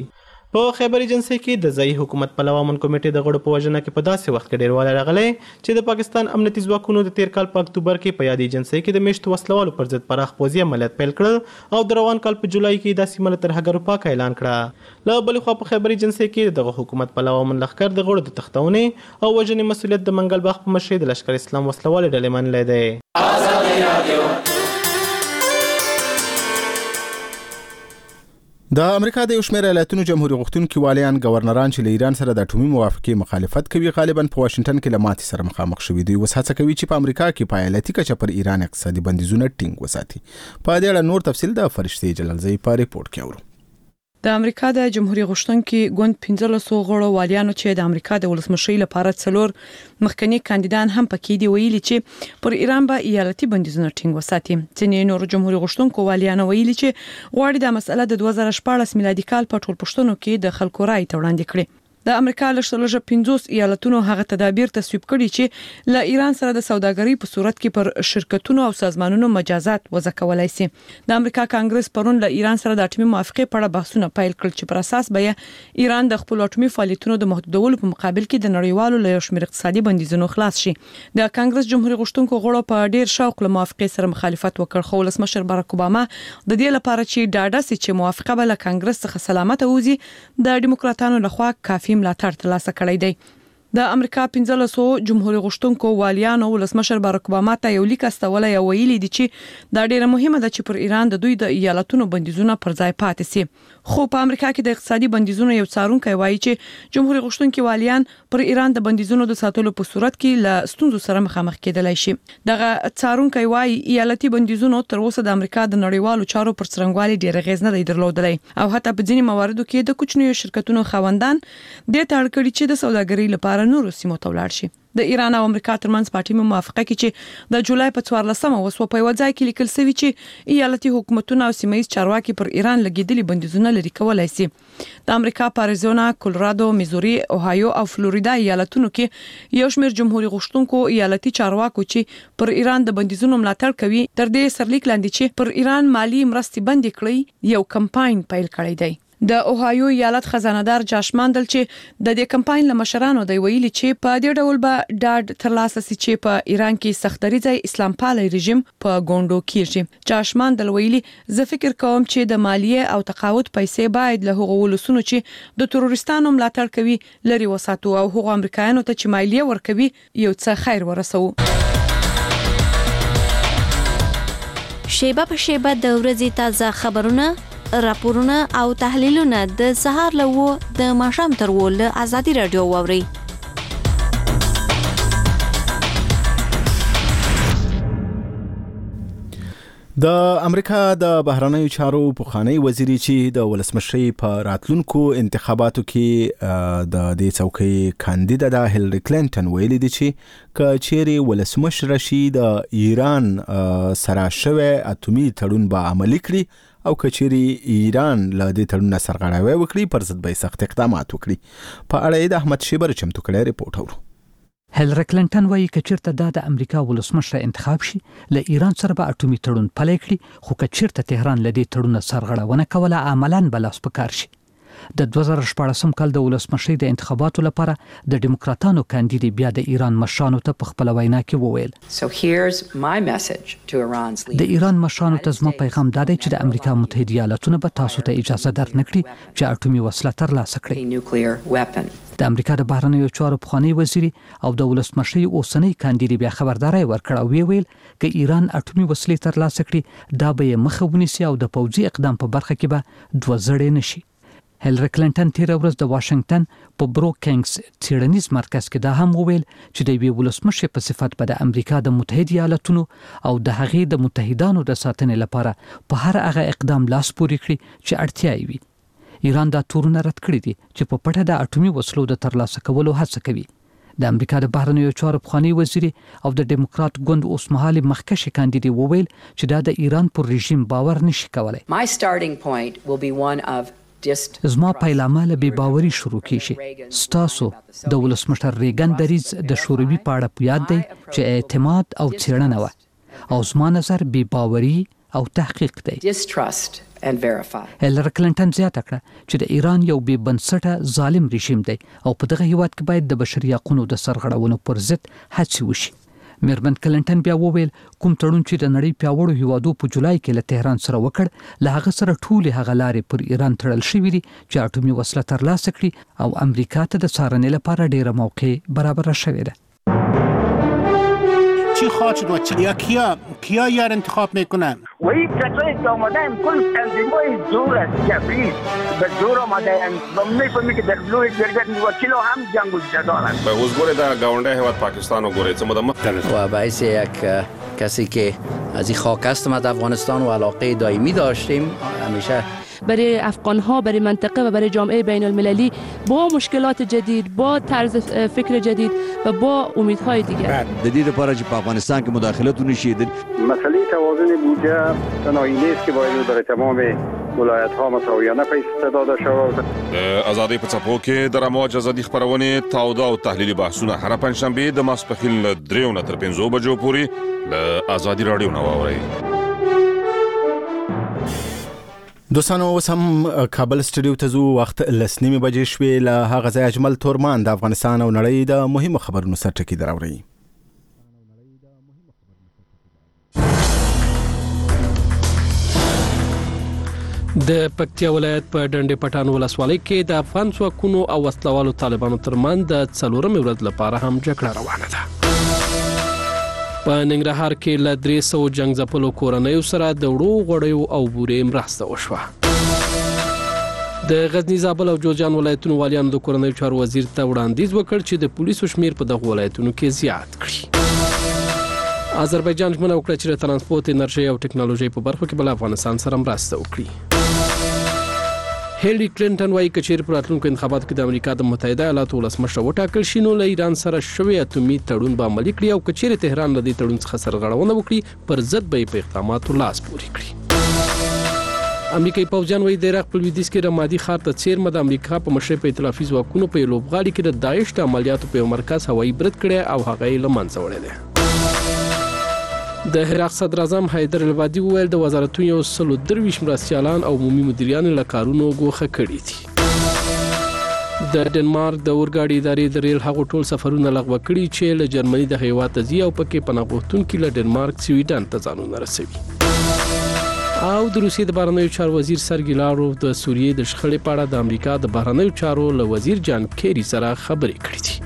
په خیبر ایجنسی کې د ځایي حکومت پلوه امن کمیټې د غړو په وژنه کې په داسې وخت کې ډیروالی راغلی چې د پاکستان امنیتي ځواکونو د تیر کال په اکتوبر کې په یاد ایجنسی کې د میشتو وسلوالو پر ضد پراخ پوځي عملیات پیل کړل او د روان کال په جولای کې دا سیمه له ترهګرو پاکه اعلان کړه. له بلې خوا په خیبر ایجنسی کې دغه حکومت پلوه امن لښکر د غړو د تښتونې او وژنې مسؤلیت د منګل باغ په مشرۍ د لشکر اسلام وسلوالې ډلې منلی دی. د امریکا د یو شمېر ایالتونو جمهوریت غوښتونکي والیان ګورنران چې له ایران سره د اټومي موافقې مخالفت کوي غالبا په واشنگټن کې له ماتې سره مخامخ شوي دي. اوس هڅه کوي چې په امریکا کې په ایالتي کچه پر ایران اقتصادي بندیزونه ټینګ وساتي. په دې اړه نور تفصیل د فرشتي جلالزئی په ریپورت کې اورو. د امریکا د جمهوریت غوښتونکي ګوند پنځلس غړو والیانو چې د امریکا د ولسمشرۍ لپاره څلور مخکنی کاندیدان هم پکې دی ویلي چې پر ایران به ایالتي بندیزونه ټینګ وساتي. ځینې نور جمهوریت غوښتونکو والیانو ویلي چې غواړي د مسله د دوه زره شپاړس میلادي کال په ټول پښتنو کې د خلکو رائے ته وړاندې کړي. د امریکا لږ پنځوس ایالتونو هغه تدابیر تصویب کړي چې له ایران سره د سوداګرۍ په صورت کې پر شرکتونو او سازمانونو مجازات وضع کولای شي. د امریکا کانګرس پرون له ایران سره د اټومي موافقې په اړه بحثونه پیل کړل چې پر اساس به ایران د خپل اټومي فعالیتونو د محدودولو په مقابل کې د نړیوالو له شمېر اقتصادي بندیزونو خلاص شي. د کانګرس جمهوریت غوښتونکو غړو په ډیر شوق له موافقې سره مخالفت وکړ خو ولسمشر باراک اوباما د دې لپاره چې ډاډه سي چې موافقه به له کانګرس څخه سلامت اوزي د ډیموکراتانو لخوا کافي ملاتړ ترلاسه کړی دی. د امریکا پنځلس جمهوریت غوښتونکو والیانو ولسمشر باراک اوباما ته یو لیک استولای او ویلي دي چې دا ډیره مهمه ده چې پر ایران د دوی د ایالتونو بندیزونه پر ځای پاتې سي. خو په امریکا کې د اقتصادي بندیزونو یو څارونکی وایي چې جمهوریت غوښتونکو والیان پر ایران د بندیزونو د ساتلو په صورت کې له ستونزو سره مخامخ کېدلای شي. دغه څارونکی وایي ایالتي بندیزونو تر اوسه د امریکا د نړیوالو چارو پر څرنګوالي ډیر غیز نه دی درلودلی او حتی په ځینې مواردو کې د کوچنیو شرکتونو خاوندان د تاړ کړي چې د سوداګرۍ لپاره نورو سیمو ته ولاړ شي. د ایران او امریکا ترمنځ په اټومي موافقه کې چې د جولای په څوارلسمه وسو په یو ځای کې لیکل شوی چې ایالتي حکومتونه او سیمه‌ییز چارواکي پر ایران لګیدلي بندیزونه لري کولای شي. د امریکا په اریزونا، کولرادو، میزوري، اوهایو او فلوریدا ایالتونو کې یو شمېر جمهوریت غوښتونکو ایالتي چارواکو چې پر ایران د بندیزونو ملاتړ کوي تر دې سرلیک لاندې چې پر ایران مالی مرستې بند کړي یو کمپاین پیل کړی دی. د اوهایو ایالت خزانه‌دار جاش ماندل چې د دې کمپاین له مشرانو دی ویلي چې په دې ډول به ډاډ ترلاسه شي چې په ایران کې سختدریځي اسلام پالي رژیم په ګوندو کېږي. جاش ماندل ویلي زه فکر کوم چې د مالیه او تقاعد پیسې باید له هغو ولسونو چې د تروریستانو ملاتړ کوي لري وساتو او هغو امریکایانو ته چې مالیه ورکوي یو څه خیر ورسو. شیبه په شیبه د ورځې تازه خبرونه، راپورونه او تحلیلونه د سهار له و د ماښام تر و له ازادي رادیو واوري. د امریکا د بهرنیو چارو پخوانی وزیری چې د ولسمشرۍ په راتلونکو انتخاباتو کې د دې څوکۍ کاندیدا د هیلری کلینټن ویلي دي چې کچېری ولسمشر شي د ایران سره شوی اټومي تړون به عملي کړي او کچېری ایران له دې تړون سرغړاوی وکړي پر ضد به سخت اقدامات وکړي. په اړه د احمد شیبر چمتو کړی ریپورت اورو. هیلری کلینټن وایي کچېرته دا د امریکا ولسمشر انتخاب شي له ایران سره به اټومي تړون پلی کړي خو کچېرته تهران له دې تړون سرغړونه کوله عملاً بلاس پکار شي. د دوه زره شپاړسم کال د ولسمشرۍ د انتخاباتو لپاره د ډیموکراتانو کاندید بیا د ایران مشرانو ته په خپل وینا کې وویل So here's my message to Iran's leaders. د ایران مشرانو ته زما پیغام دا دی چې د امریکا متحده ایالاتونه به تاسو ته اجازه درنکړي چې اټومي وسله ترلاسه کړي. د امریکا د بهرنیو چارو پخوانی وزیر او د ولسمشرۍ اوسنی کاندید بیا خبرداري ورکړه او ویل چې ایران اټومي وسلې ترلاسه کړي دا به مخه ونیسي او د پوځي اقدام په برخه کې به دوه زړې نشي. هیلری کلینټن تیر ورځ د واشنگټن په بروکینګز څېړنیز مرکز کې دا هم وویل چې د یوې ولسمشر په صفت به د امریکا د متحده ایالاتونو او د هغې د متحدانو د ساتنې لپاره په هر هغه اقدام لاس پورې کړي چې اړتیا یې وي. ایران دا تورونه رد کړي دي چې په پټه د اټومي وسلو د ترلاسه کولو هڅه کوي. د امریکا د بهرنیو چارو پخوانی وزیر او د ډیموکرات ګوند اوسمهالي مخکښ کاندید وویل چې دا د ایران پر رژیم باور نشي کولای. My starting point will be one of زما پیلامه له بې باوري شروع کیږي. ستاسو د ولسمشر ریګن دریځ د شوروي په اړه په یاد دی چې اعتماد او څېړنه وه او زما نظر بې باوري او تحقیق دی. Distrust and verify. هیلری کلینټن زیاته کړه چې د ایران یو بې بنسټه ظالم رژیم دی او په دغه هیواد کې باید د بشري حقوقو د سرغړونو پر ضد هڅې وشي. میرمن کلینټن بیا وویل کوم تړون چې د نړۍ پیاوړو هیوادو په جولای کې له تهران سره وکړ له هغه سره ټول هغه لارې پر ایران تړل شوې دي چې اټومي وسله ترلاسه کړي او امریکا ته د څارنې لپاره ډیره موقع برابر شوې ده. چی خواهد شد و یا کیا کیا یار انتخاب میکنن؟ و این کسایی که آمدن کل تنظیمای زور است کفری به زور آمدن و میفهمی که در بلوی گرگت وکیل هم جنگ و جدال است. به حضور در گاونده هیواد پاکستان و گوره چه مدام و باعث یک کسی که از این خاک هستم از افغانستان و علاقه دائمی داشتیم همیشه برای افغان‌ها برای منطقه و برای جامعه بین المللی با مشکلات جدید با طرز فکر جدید و با امیدهای دیگر جدید لپاره چې په افغانستان کې مداخلت ونشي. مسئله توازن بودجه تنهایی نیست که باید برای تمام ولایت‌ها مساویانه پیسته داده شود. آزادی په څپو کې د رموج ازادي خبرونه تاوده او تحلیلي بحثونه هر پنځشنبه د ماسپخیل دریو نه تر پنځو بجو پورې له آزادي رادیو نه واورئ. دوستانو اوس هم کابل سټوډیو ته ځو. وخت لسنیمې بجې شوې. له هغه ځای اجمل تورمان د افغانستان او نړۍ د مهمو خبرونو سرټکی دراوړي. د پکتیا ولایت په ډنډې پټان ولسوالۍ کې د افغان ځواکونو او وسلوالو طالبانو ترمنځ د څلورمې ورځ لپاره هم جګړه روانه ده. په ننګرهار کې له درې سوه جنګ ځپلو کورنیو سره د وړو غوړیو او بورې مرسته وشوه. د غزنی، زابل او جوزجان ولایتونو والیانو د کورنیو چارو وزیر ته وړاندیز وکړ چې د پولیسو شمیر په دغه ولایتونو کې زیات کړي. آذربایجان ژمنه وکړه چې د ترانسپورت، انرژي او ټکنالوژي په برخو کې بل افغانستان سره مرسته وکړي. هیلری کلینټن وايي چې چیرې په راتلونکو انتخاباتو کې د امریکا د متحده ایالاتو ولسمشر وټاکل شي نو له ایران سره شوی اټومي تړون به عملي کړي او که چیرې تهران له دې تړون څخه سرغړونه وکړي پر ضد به یې په اقداماتو لاس پورې کړي. امریکایي پوځیان وايي د عراق په لویدیځ کې رمادي ښار ته څیرمه د امریکا په مشرۍ په ائتلافي ځواکونو په لوبغالي کې د داعش د عملیاتو په مرکز هوایي برید کړی او هغه یې له منځه وړی دی. د عراق صدر اعظم حیدر العبادي وویل د وزارتونو یو سل درویشت مرستیالان او عمومي مدیران له کارونو ګوښه کړي دي. د ډنمارک د اورګاډي ادارې د ریل هغو ټول سفرونه لغوه کړي چې له جرمني د هیواد ته ځي او پکې پناه غوښتونکي له ډنمارک سویډن ته ځانونه رسوي. او د روسیې د بهرنیو چارو وزیر سرګی لاروف د سوریې د شخړې په اړه د امریکا د بهرنیو چارو له وزیر جان کیری سره خبرې کړې دي.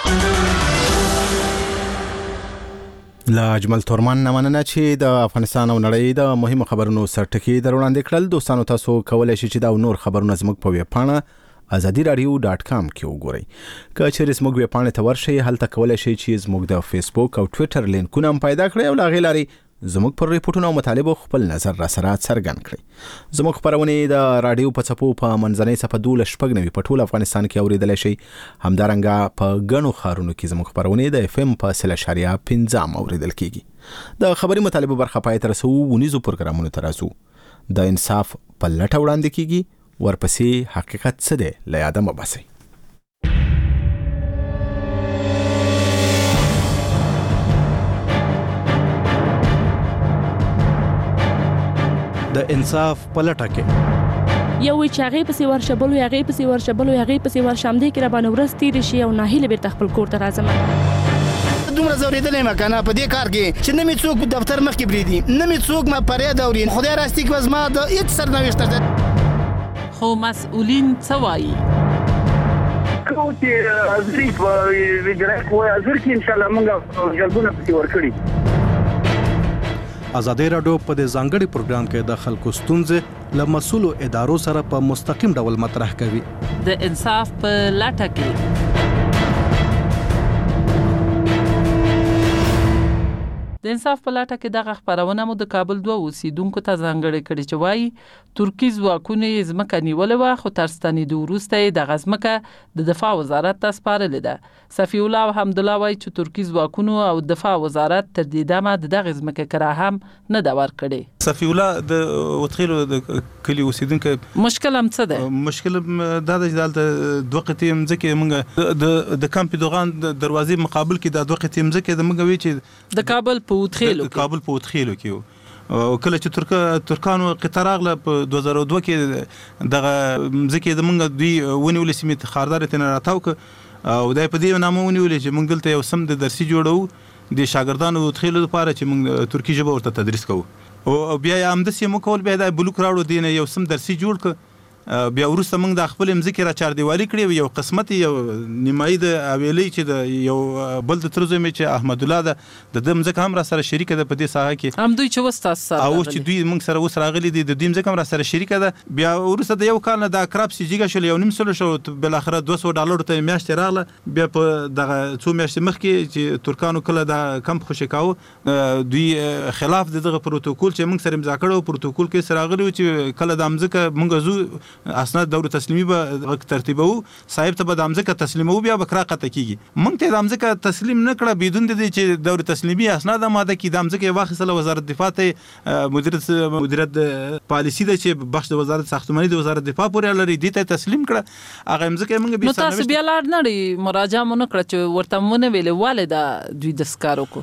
لا اجمل تورمان نه مننه چې د افغانستان او نړۍ د مهمو خبرونو سرټکی دروړاندې کړل. دوستانو تاسو کولای شئ چې دا نور خبرونه زموږ په ویب پاڼه آزادی رادیو ډاټ کام کې وګورئ. که چیرې زموږ ویب پاڼې ته ورشئ هلته کولای شئ چې زموږ د فیسبوک او ټویټر لینکونه هم پیدا کړئ او له هغې لارې زموږ پر ریپورتونو او مطالبو خپل نظر را سره څرګند کړئ. زموږ خبرونه د رادیو په څپو په منځنۍ صفحه دولس شپږ نوي په ټول افغانستان کې اوریدلای شئ. همدارنګه په ګڼو ښارونو کې زموږ خبرونه د اف ام په سل اشاریه پنځه اوریدل کیږي. د خبري مطالبه برخه پای تر رسو ونیزو پروګرامونو ترازو د انصاف په لټه وړاندې کیږي. ورپسې حقیقت څه دی له یاده مه باسئ. د انصاف په لټه کې یو چې هغه پسې ورشبلو هغه پسې ورشبلو هغه پسې ورشمدې کې را باندې ورس تیر شي او ناهیله بیرته خپل کور ته راځم. دومره زوریدلې ما کنه په دې کار کې چې نه می څوک دفتر مخ کې بریدي نه می څوک ما پرې دوري خدای راستي کې وزما د هیڅ سرنوشت خو مسؤلین څه وایي؟ کوم چې ازري په ویډرک وای ازر کې ان شاء الله موږ جلبونه پکې ورکړي. آزادی رادیو په دې ځانګړي پروګرام کې د خلکو ستونزې له مسؤلو ادارو سره په مستقیم ډول مطرح کوي. د انصاف په لټه کې د انصاف په لټه کې دغه خبرونه مو د کابل دوه اوسیدونکو ته ځانګړې کړي چې وایي ترکي ځواکونه یې ځمکه نیولې وه خو تر ستنېدو وروسته یې دغه ځمکه د دفاع وزارت ته سپارلې ده. صفي الله او حمدالله وایي چې ترکي ځواکونو او دفاع وزارت تر دې دمه د دغې ځمکې کرایه هم نه ده ورکړې. صفي الله د وتخیلو د کلي اوسیدونکی مشکل هم څه دی؟ مشکل دا ده چې دلته دوه قطعې مځکې موږ د کمپ دوغان د دروازې مقابل کې دا دوه قطعې مځکې د موږ وی چې د کابل په وتخیلو کې کابل په وتخیلو کې کله چې ترک ترکانو قطر راغله په دوه زره دوه کې دغه ځکه د مونږ دوی ونیول سیمه خاردار ته نه راتاو ک او دای په دې نامه ونیول چې مونږ دلته یو سم د درسي جوړو د شاګردانو تخیل لپاره چې مونږ ترکی ژبه ورته تدریس کوو او بیا هم د سیمو کول بیا د بلوک راوړو دینه یو سم درسي جوړ ک بیا ورسته موږ د خپل مزکی را چار دیوالي کړی یو قسمت یو نیمایي د اویلی چې د یو بل د ترزو می چې احمد الله د د مزک هم را سره شریک ده په دې ساحه کې هم دوی چې وستا سره او چې دوی موږ سره وس راغلي دي د دې مزک هم را سره شریک ده بیا ورسته د یو کال نه د کراب سیجیګه شول یو نیم سل شو بل اخره دوه سوه ډالر ته میاشت راغله بیا په دغه څو میاشت مخکې چې ترکانو کله د کمپ خوشی کاو دوی خلاف دغه پروتوکول چې موږ سره امضا کړو پروتوکول کې سره غلي چې کله د مزک موږ زو اسناد دور تسلیمي به ترتیبو صاحب ته به د امزکه تسلیمو بیا بکرا قطه کیږي مونږ ته د امزکه تسلیم نه کړه بدون د دې چې دور تسلیمي اسناد ماده کې د امزکه واخصله وزارت دفاع ته مدیریت مدیریت پالیسی د چې بخش د وزارت ساختماني د وزارت دفاع پورې لري دې ته تسلیم کړه هغه امزکه مونږ به سره نو بیا لاړ نه لري مراجعه مونږ کړه چې ورته مونږ ویلې والده دوی د سکارو کو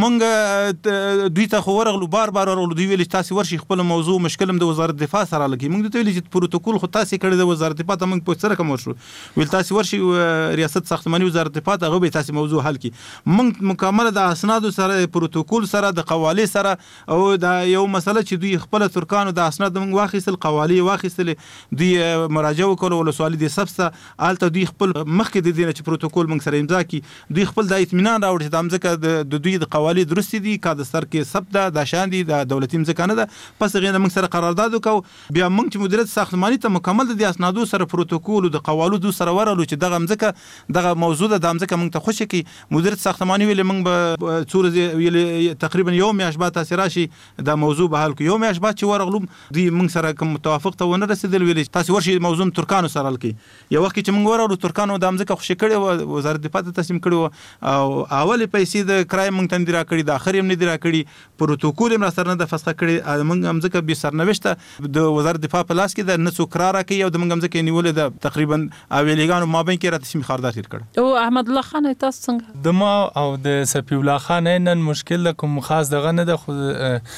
مونږ دوی ته خو ورغلو بار بار ورغلو دوی ویل تاسو ورشي خپل موضوع مشکلم د وزارت دفاع سره لګي مونږ ته ویل چې پروتوکول خو تاسو کړی د وزارت دفاع ته موږ په سره کوم شو ویل تاسو ورشي ریاست ساختماني وزارت دفاع ته غوې تاسو موضوع حل کی موږ مکمل د اسناد سره پروتوکول سره د قوالی سره او د یو مسله چې دوی خپل ترکانو د اسناد موږ واخیستل قوالی واخیستل دوی مراجعه وکړه ول سوال دي سبسه آلته دوی خپل مخکې د دې چې پروتوکول موږ سره امضا کی دوی خپل د اطمینان راوړي د امزکه د دوی د قوالی درست دي کا د سر کې سب د شان دي د دولتي مزکه نه ده پس غینه موږ سره قرارداد وکاو بیا موږ چې مدیریت ساختماني ته مکمل د اسنادو سره پروتوکول او د قوالو سره ورالو چې دغه مزکه دغه موضوع د مزکه موږ ته خوشی کی مدیریت ساختماني ویل موږ به څور ویل تقریبا یو میاش بعد تاسو راشي د موضوع به حل کو یو میاش بعد چې ورغلو دوی موږ سره کوم توافق ته ونه رسیدل ویل تاسو ورشي موضوع ترکانو سره حل کی یو وخت چې موږ ورغلو ترکانو د مزکه خوشی کړي وزارت دفاع ته تسلیم کړي او اول پیسې د کرای موږ تندرا کړي د اخر هم نه درا کړي پروتوکول هم سره نه د فسخ کړي موږ مزکه به سرنوشته د وزارت دفاع په لاس کې د نسو قرار کوي او د موږ مزکه نیولې د تقریبا اویلیګانو مابین کې راته سیمه خاردار تیر کړ او احمد الله خان تاسو څنګه د ما او د سفی الله خان نن مشکل کوم خاص دغه نه د خو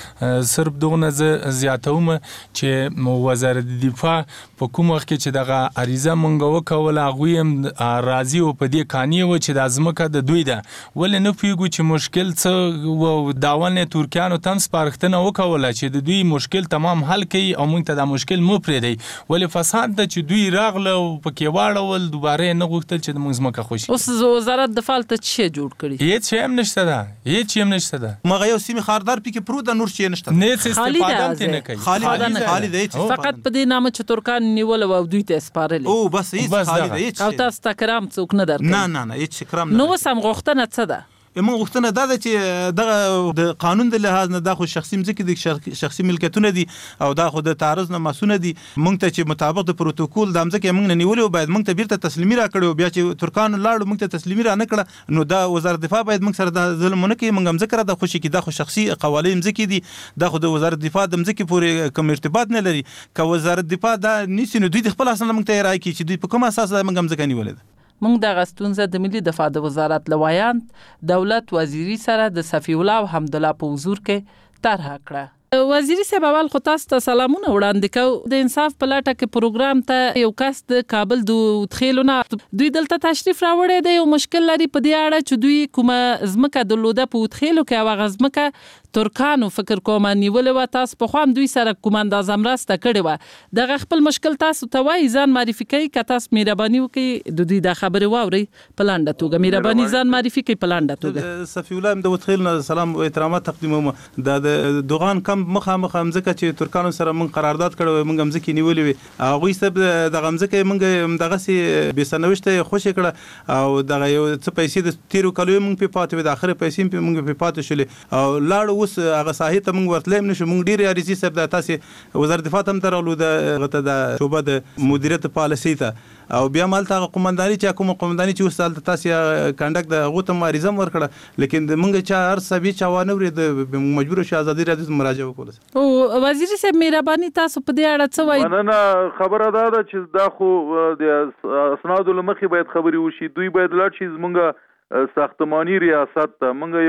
صرف دغه زیاتوم چې وزارت دفاع په کوم وخت کې چې دغه عریضه مونږ وکول هغه هم راضي او په دې کانی و چې د ازمکه د دوی ده ول نه پیګو چې مشکل څه و داونه ترکانو تم سپارښتنه وکول چې د دوی مشکل تمام حل کړي او مونږ ته دا مشکل مو پرې دی ول فساد د چې دوی راغله او پکې واړول دوباره نه غوښتل چې موږ مکه خوشي اوس وزارت دفاع ته څه جوړ کړي هیڅ هم نشته ده هیڅ هم نشته ده مغه یو سیمه خاردار پکې پرو د نور شي نشته نه استفاده نه کوي خالد خالد فقط په دې نامه چې ترکان نیول او دوی ته سپارل او بس هیڅ خالد هیڅ او تاسو تکرام څوک نه درته نه نه نه هیڅ کرام نو سم غوښتنه څه ده موږ غوښتنه دا ده چې دغه د قانون د لحاظ نه دا خو شخصي مزکه د شخصي ملکیتونه دي او دا خو د تعرض نه مسونه دي موږ ته چې مطابق د پروتوکول د مزکه موږ نه نیولې او باید موږ ته بیرته تسلیمي را کړو بیا چې ترکان لاړو موږ ته تسلیمي را نه کړه نو دا وزارت دفاع باید موږ سره د ظلمونه کې موږ مزکه را د خوشي کې دا خو شخصي قوالې مزکه دي دا خو د وزارت دفاع د مزکه پورې کوم ارتباط نه لري که وزارت دفاع دا نيسي نو دوی خپل اصل موږ ته راي کی چې دوی په کوم اساس موږ مزکه نیولې ده موږ د غستونزه د ملي دفاع د وزارت لوایان دولت وزیری سره د صفی الله او حمد الله په حضور کې طرح کړه وزیری صاحب اول خو تاسو ته سلامونه وړاندې کوم د انصاف په لټه کې پروګرام ته یو کس د کابل د تخیلونه دوی دلته تشریف راوړی دی یو مشکل لري په دې اړه چې دوی کومه ځمکه درلوده په تخیلو کې هغه ځمکه ترکانو فکر کوم نیولې و تاسو په خوام دوی سره کوم اندازه مرسته کړې و دغه خپل مشکل تاسو ته وایي ځان معرفي کوي که تاسو مهرباني وکړئ د دوی د خبرې واورئ په لنډه توګه مهرباني ځان معرفي کوي په لنډه توګه صفی الله د تخیل سلام او احترامات تقدیموم د دوغان کم مخامخ مزکه چې ترکانو سره من قرارداد کړو موږ مزکه نیولې وي هغه سب د مزکه موږ دغه سي به سنوشته خوشی کړه او دغه یو څه پیسې د تیرو کلو موږ په پاتې د اخر پیسې په موږ په پاتې شولې او لاړ اوس هغه ساحه ته موږ ورتلې نشو موږ ډیر اړیزي سب د تاسو وزارت دفاع هم ترلو د غته د شوبه د مدیریت پالیسي ته او بیا مالته قومنداني چې کوم قومنداني چې وسال تاسو کنډک د غوته مریضم ور کړه لیکن د موږ چا هر سبي چا ونه ورې مجبور شو ازادي راځي مراجعه وکړه او وزیر صاحب مهرباني تاسو په دې اړه څه وایي نه نه خبره ده چې دا خو د اسناد لمخې باید خبري وشي دوی باید لاړ شي زمونږه ساختماني ریاست ته موږ یو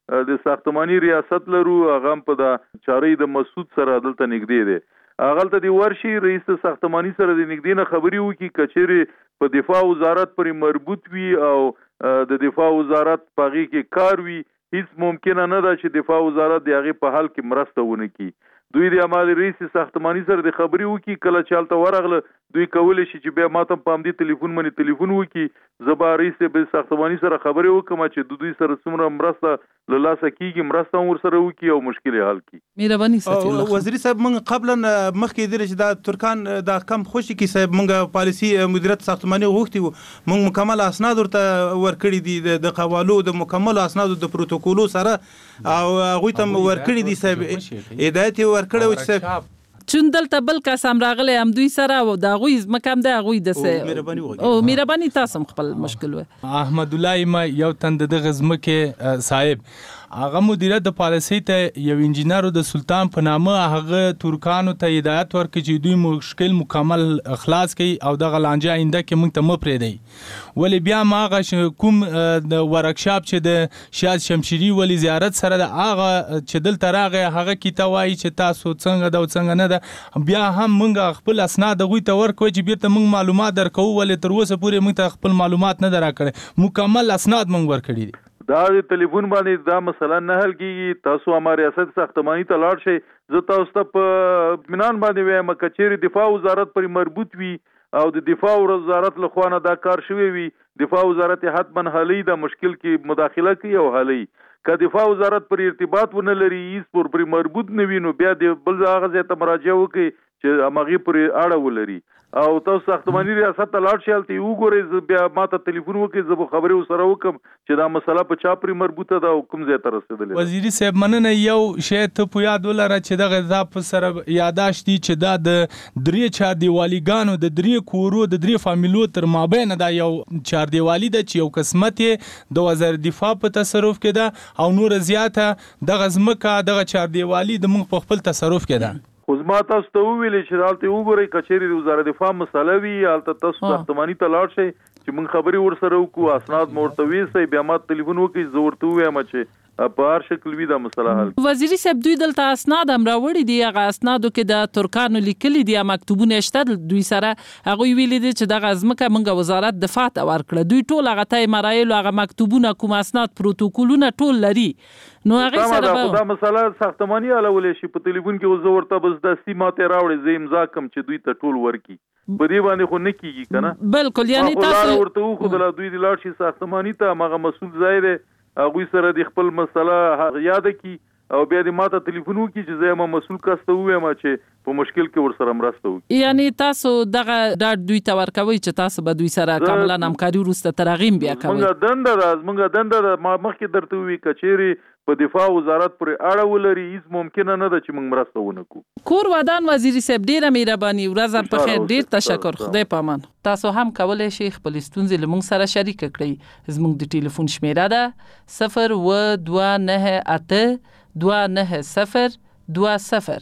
د ساختماني ریاست لرو هغه په د چارې د مسعود سره دلته نږدې دی هغه ته دی ورشي رئیس ساختماني سره د نږدې نه خبري وکي کچېره په دفاع وزارت پرې مربوط وي او د دفاع وزارت پاغي کې کار وي هیڅ ممکن نه ده چې دفاع وزارت د هغه په حل کې مرسته ونه کړي دوی د عمل رئیس ساختماني سره د خبري وکي کله چالت ورغله دوی کولای شي چې بیا ماته پام دي ټلیفون باندې ټلیفون وکي زبا رئیس به ساختماني سره خبري وکم چې د دوی سره څومره مرسته له لاسه کیږي مرسته ور سره وکي او مشکل حل کړي مهرباني ساتي وزیر صاحب موږ قبلا مخکې درې چې دا ترکان دا کم خوشي کی صاحب موږ پالیسی مدیریت ساختماني غوښتي وو موږ مکمل اسناد ورته ورکړي دي د قوالو د مکمل اسناد د پروتوکولو سره او هغه ته ورکړي دي صاحب هدایت ورکړو چې صاحب چون دلته بل قسم راغلی هم دوی سره او دا غوي مکم ده غوي د سه او مهرباني تاسو خپل مشکل و احمد الله ما یو تند د غزمکه صاحب هغه مدیریت د پالیسۍ ته یو انجینر د سلطان په نامه هغه ترکانو ته هدایت ورکړي چې دوی مشکل مکمل خلاص کړي او د لانجه آینده کې موږ ته مپرې دی ولی بیا ما هغه کوم د ورکشاپ چې د شاد شمشيري ولی زیارت سره د هغه چې دلته راغی هغه کیته وایي چې تاسو څنګه دا څنګه نه ده بیا هم موږ خپل اسناد غوي ته ورکوي چې بیرته موږ معلومات درکو ولی تر اوسه پورې موږ ته خپل معلومات نه دراکړي مکمل اسناد موږ ورکړي دي دا د ټلیفون باندې دا مسله نه حل کیږي تاسو امر ریاست ساختماني ته لاړ شئ زه تاسو ته په اطمینان باندې وایم کچېری دفاع وزارت پر مربوط وي او د دفاع وزارت له خوا نه دا کار شوی وي دفاع وزارت حتما حلی دا مشکل کې مداخله کوي او حلی که دفاع وزارت پر ارتباط ونه لري هیڅ پر پر مربوط نه وي نو بیا د بل هغه ځای ته مراجعه وکړي چې هغه پر اړه ولري او تاسو ساختماني ریاست ته لاړ شئ هلته وګورئ بیا ماته ټلیفون وکړئ زه به خبرې ورسره وکړم چې دا مسله په چا پرې مربوطه ده او کوم ځای ته رسېدلې وزیري صاحب مننه یو شی ته په یاد ولره چې دغه دا په سره یاداشت دي چې دا د درې چاردیوالیګانو د درې کورو د درې فامیلو تر مابین دا یو چاردیوالي ده چې یو قسمت یې د وزارت دفاع په تصرف کې ده او نور زیاته دغه ځمکه دغه چاردیوالي د موږ په خپل تصرف کې ده خو زما تاسو ته وویلې چې دلته وګورئ کچېرې د وزارت دفاع مسله وي هلته تاسو ساختماني ته لاړ شئ چې موږ خبرې ورسره وکړو اسناد مو ورته ویسئ بیا ما ټلیفون وکړئ زه ورته ووایم چې په هر شکل وي دا مسله حل وزیري صاحب دوی دلته اسناد هم راوړي دي هغه اسنادو کې د ترکانو لیکلي دي مکتوبونه شته دوی سره هغوی ویلي دي چې دغه ځمکه موږ وزارت دفاع ته ورکړه دوی ټول هغه ته مراحل هغه مکتوبونه کوم اسناد پروتوکولونه ټول لري نو هغه سره دا مسله ساختماني حلولې شي په ټلیفون کې وزه ورته بس دستي ماته راوړي زه امضا کوم چې دوی ته ټول ورکي په دې باندې خو نه کیږي کنه بالکل یعنی تاسو ورته خو د دوی د لاړ شي ساختماني ته هغه مسؤل ځای دی هغه سره د خپل مسله یاد کی او بیا د ماته ټلیفون وکي چې زه ما مسؤل کاسته وایم چې په مشکل کې ورسره مرسته وکړي یعنی تاسو دغه د دوی ته ورکوي چې تاسو به دوی سره کاملا همکاري وروسته ترغیم بیا کوي موږ دنده راز موږ دنده ما مخکې درته وی کچېری په دفاع وزارت پر اړه ولري هیڅ ممکن نه ده چې موږ مرسته ونکړو کور ودان وزیري صاحب ډیره مهرباني ورځ په خیر ډیر تشکر خدای پامان تاسو هم کولای شئ خپل ستونزې له موږ سره شریک کړئ زموږ د ټلیفون شمیره ده صفر و دوه نه اته دوه نه صفر دوه صفر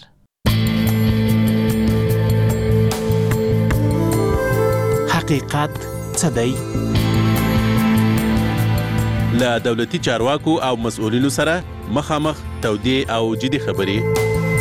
حقیقت څه دی؟ له دولتي چارواکو او مسؤلینو سره مخامخ تودې او جدي خبرې.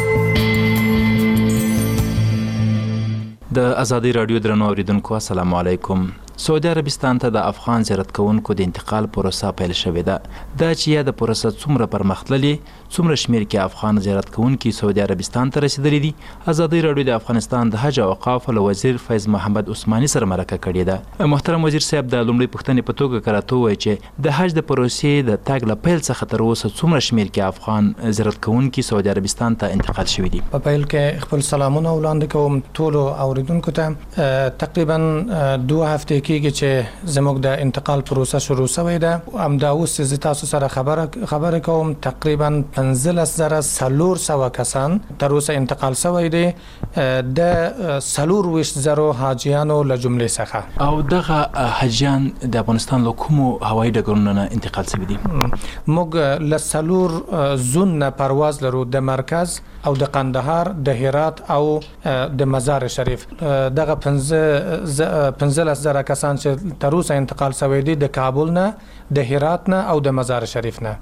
د ازادي رادیو درنو اوریدونکو السلام علیکم. سعودي عربستان ته د افغان زیارت کوونکو د انتقال پروسه پیل شوې ده. دا چې یا د پروسه څومره پرمختللي څومره شمیر کې افغان زیارت کوونکي سعودي عربستان ته رسیدلي دي. ازادي رادیو د افغانستان د حج او اوقاف له وزیر فیض محمد عثماني سره مرکه کړې ده. محترم وزیر صاحب د لومړي پوښتنې په توګه کراته وایي چې د حج د پروسې د تګ له پیل څخه تر اوسه څومره شمیر کې افغان زیارت کوونکي سعودي عربستان ته انتقال شوي دي. په پیل کې خپل سلامونه وړاندې کوم ټول اوریدونکو ته. تقریبا دوه هفته کېږي چې زموږ د انتقال پروسه شروع شوې ده. همدا اوس چې تاسو سره خبره خبره کوم تقریبا پنځلس زره څلور سوه کسان تر اوسه انتقال شوی دي د څلور ویشت زرو حاجیانو له جملې څخه. او دغه حاجیان د افغانستان له کومو هوایي ډګرونو نه انتقال شوي دي؟ موږ له څلور زون نه پرواز لرو، د مرکز او د قندهار، د هرات او د مزار شریف. دغه پنځلس زره کسان چې تر اوسه انتقال شوی دي د کابل نه، د هرات نه او د مزار شریف نه.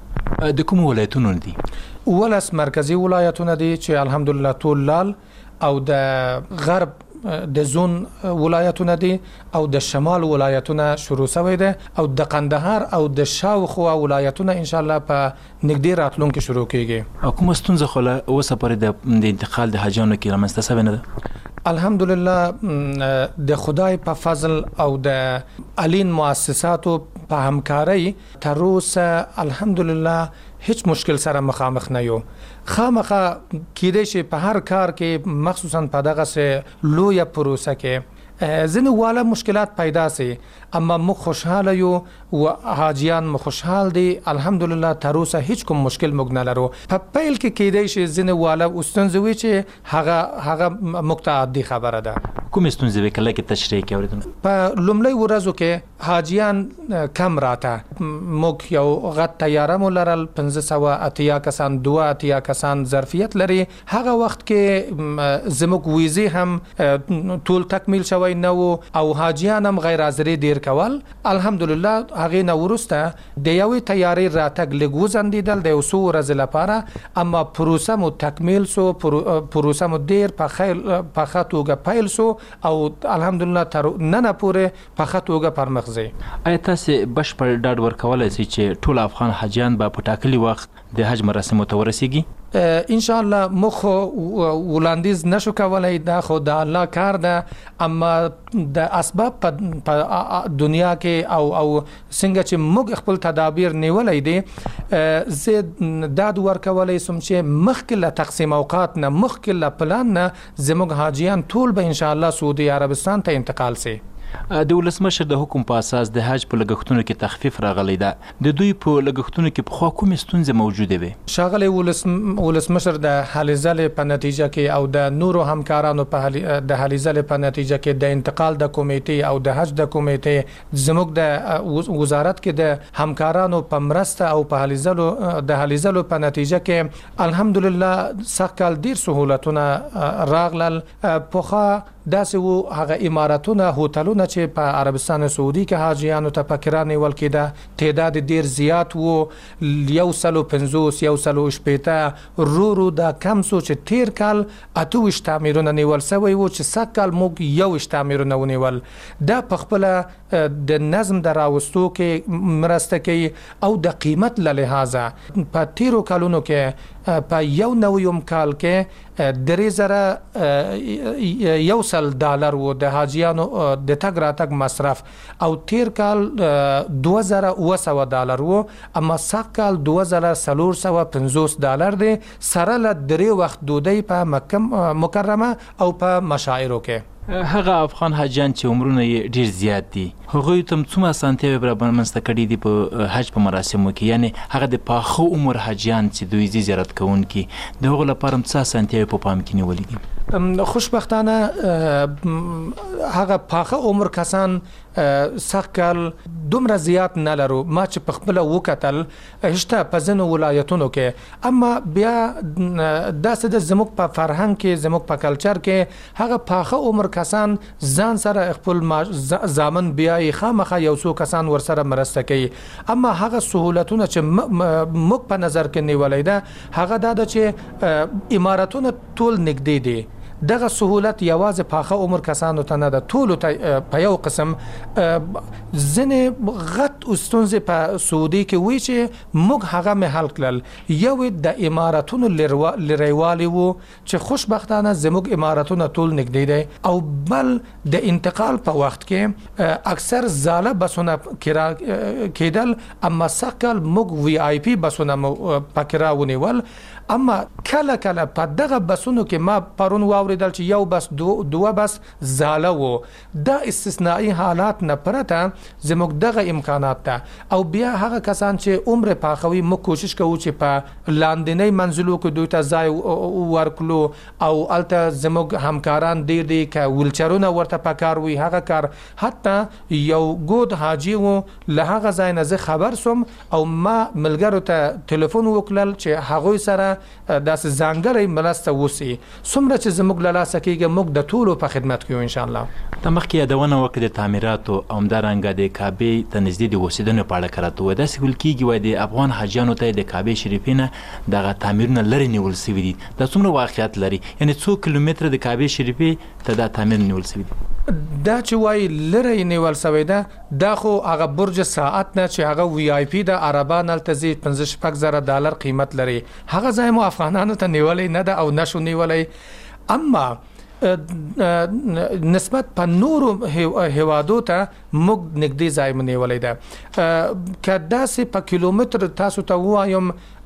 د کوم ولایتونو دي؟ ولس مرکزی ولایتونه دي چې الحمدلله ټول لال، او د غرب د زون ولایتونه دي، او د شمال ولایتونه شروع شوی دي، او د قندهار او د شاوخوا ولایتونه ان شاء الله په نږدې راتلونکي شروع کیږي. او کوم ستونزه خو له اوسه پورې د انتقال د حاجیانو کې رامنځته شوې نه ده؟ الحمدلله د خدای په فضل او د الین مؤسساتو په همکارۍ تر اوسه الحمدلله هیڅ مشکل سره مخامخ نه یو. خامخا کېدای شي په هر کار کې مخصوصا په دغه سه لویه پروسه کې ځینې والا مشکلات پیدا سي، اما مو خوشحاله یو او حاجیان مو خوشحال دي الحمدلله. تر اوسه هیڅ کوم مشکل موږ نه لرو. په پیل کې کېدای شي ځینې والا ستونزې وي چې هغه هغه مقتعدي خبره ده. کوم ستونزې وي کله کې تشریح کې اوریدل؟ په لومړی ورځو کې حاجیان کم راته، موږ یو غټ تیاره مو لرل، پنځه سوه اتیا کسان، دوه اتیا کسان ظرفیت لري. هغه وخت کې زموږ ویزې هم ټول تکمیل شوی نه و، او حاجیان هم غیر حاضري ډیر کول. الحمدلله هغې نه وروسته د یوې تیارې راتګ لږ وځنډېدل د یو څو ورځې لپاره، اما پروسه مو تکمیل سو، پروسه مو ډیر په ښه توګه پیل سو، او الحمدلله تر ننه پورې په ښه توګه پرمخ ځي. آیا تاسې بشپړ ډاډ ورکولی سئ چې ټول افغان حاجیان به په ټاکلي وخت د حج مراسمو ته ورسیږي؟ ان شاء الله مخ ولاندیز نشو کولای، دا خو د الله کار ده، اما د اسباب په دنیا کې او او څنګه چې موږ خپل تدابیر نیولای دي، زه داد ورکولای سم چې مخکې له تقسیم اوقات نه، مخکې له پلان نه زموږ حاجیان ټول به ان شاء الله سعودي عربستان ته انتقال سي. د ولسمشر د حکم په اساس د حج په لګښتونو کې تخفیف راغلی ده. د دوی په لګښتونو کې پخوا کومې ستونزې موجودې وي؟ ښاغلی ولسمشر د هلې ځلې په نتیجه کې او د نورو همکارانو په د هلې ځلې په نتیجه کې د انتقال د کمیټې او د حج د کمیټې زموږ د وزارت کې د همکارانو په مرسته او په هلې ځلو د هلې ځلو په نتیجه کې الحمدلله سږ کال ډېر سهولتونه راغلل. پخوا داسې وو هغه امارتونه، هوټلونه چې په عربستان سعودي کې حاجیانو ته په کرا نیول کېده، تعداد ډیر زیات وو، یو سلو پنځوس، یو سلو شپېته، رو رو دا کم سو چې تیر کال اته ویشت تعمیرونه نیول سوی وو چې سږ کال موږ یو ویشت تعمیرونه ونیول. دا په خپله د نظم د راوستو کې مرسته کوي، او د قیمت له لحاظه په تیرو کالونو کې په یو نویم کال کې درې زره یو سل ډالر وو د حاجیانو د تګ راتګ مصرف، او تیر کال دوه زره اوه سوه ډالر وو، اما سږ کال دوه زره څلور سوه پنځوس ډالر دی، سره له درې وخت ډوډۍ په مکه مکرمه او په مشاعرو کې. هغه افغان حاجیان چې عمرونه یې ډیر زیات دي، هغوی ته څومره اسانتیاوې برابرمنځته کړي دي په حج په مراسمو کې؟ یعنی هغه د پاخه عمر حاجیان چې دوی ځي زیارت کوونکي، د هغو لپاره هم څه اسانتیاوې په پام کې نیولې دي؟ خوشبختانه هغه پاخه عمر کسان سږ کال دومره زیات نه لرو. ما چې په خپله وکتل شته په ځینو ولایتونو کې، اما بیا داسې د زموږ په فرهنګ کې، زموږ په کلچر کې هغه پاخه عمر کسان ځان سره خپل زامن بیایي، خامخا یو څو کسان ورسره مرسته کوي. اما هغه سهولتونه چې موږ په نظر کې نیولې ده هغه دا ده چې امارتونه ټول نږدې دي. دغه سهولت یوازې پاخه عمر کسانو ته نه ده، ټولو ته په یو قسم. ځینې غټ ستونزې په سعودي کې وي چې موږ هغه مې حل کړل. یو د امارتونو لرېوالي وو چې خوشبختانه زموږ امارتونه ټول نږدې دی، او بل د انتقال په وخت کې اکثر زاله بسونه کرا کېدل، اما سږ کال موږ وی آی پی بسونه په کرا ونیول. اما کله کله په دغه بسونو کې ما پرون واوریدل چې یو بس دو دوه بس زاله وو. دا استثنایی حالات نه پرته زموږ دغه امکانات ته، او بیا هغه کسان چې عمر پاخوي موږ کوشش کوو چې په لاندنۍ منزلو کې دوی ته ځای ورکړو، او الته زموږ همکاران ډیر دي که ویلچرونه ورته پکار وي هغه کار. حتی یو ګود حاجي و له هغه ځای نه زه خبر سوم، او ما ملګرو ته تلیفون وکړل چې هغوی سره داسې ځانګړی مرسته وسي. څومره چې زموږ موږ له لاسه کېږي، موږ د ټولو په خدمت کې یو ان شاء الله. ته مخکې یادونه وکړه د تعمیراتو او همدارنګه د کعبې ته نږدې د اوسېدنو په اړه کراته وه. داسې ویل کېږي وایي د افغان حاجیانو ته د کعبې شریفې نه دغه تعمیرونه لرې نیول سوي دي. دا څومره واقعیت لري؟ یعنې څو کیلومتره د کعبې شریفې ته دا تعمیر نیول سوي دي؟ دا چې وایي لرې نیول سوی ده، دا خو هغه برج ساعت نه چې هغه وی آی پی د عربان هلته ځي پنځه شپږ زره ډالر قیمت لري، هغه ځای مو افغانانو ته نیولی نه ده او نشو نیولی. اما نسبت په نورو هیوادو ته موږ نږدې ځای مو نیولی ده. که داسې په کیلومتر تاسو ته ووایم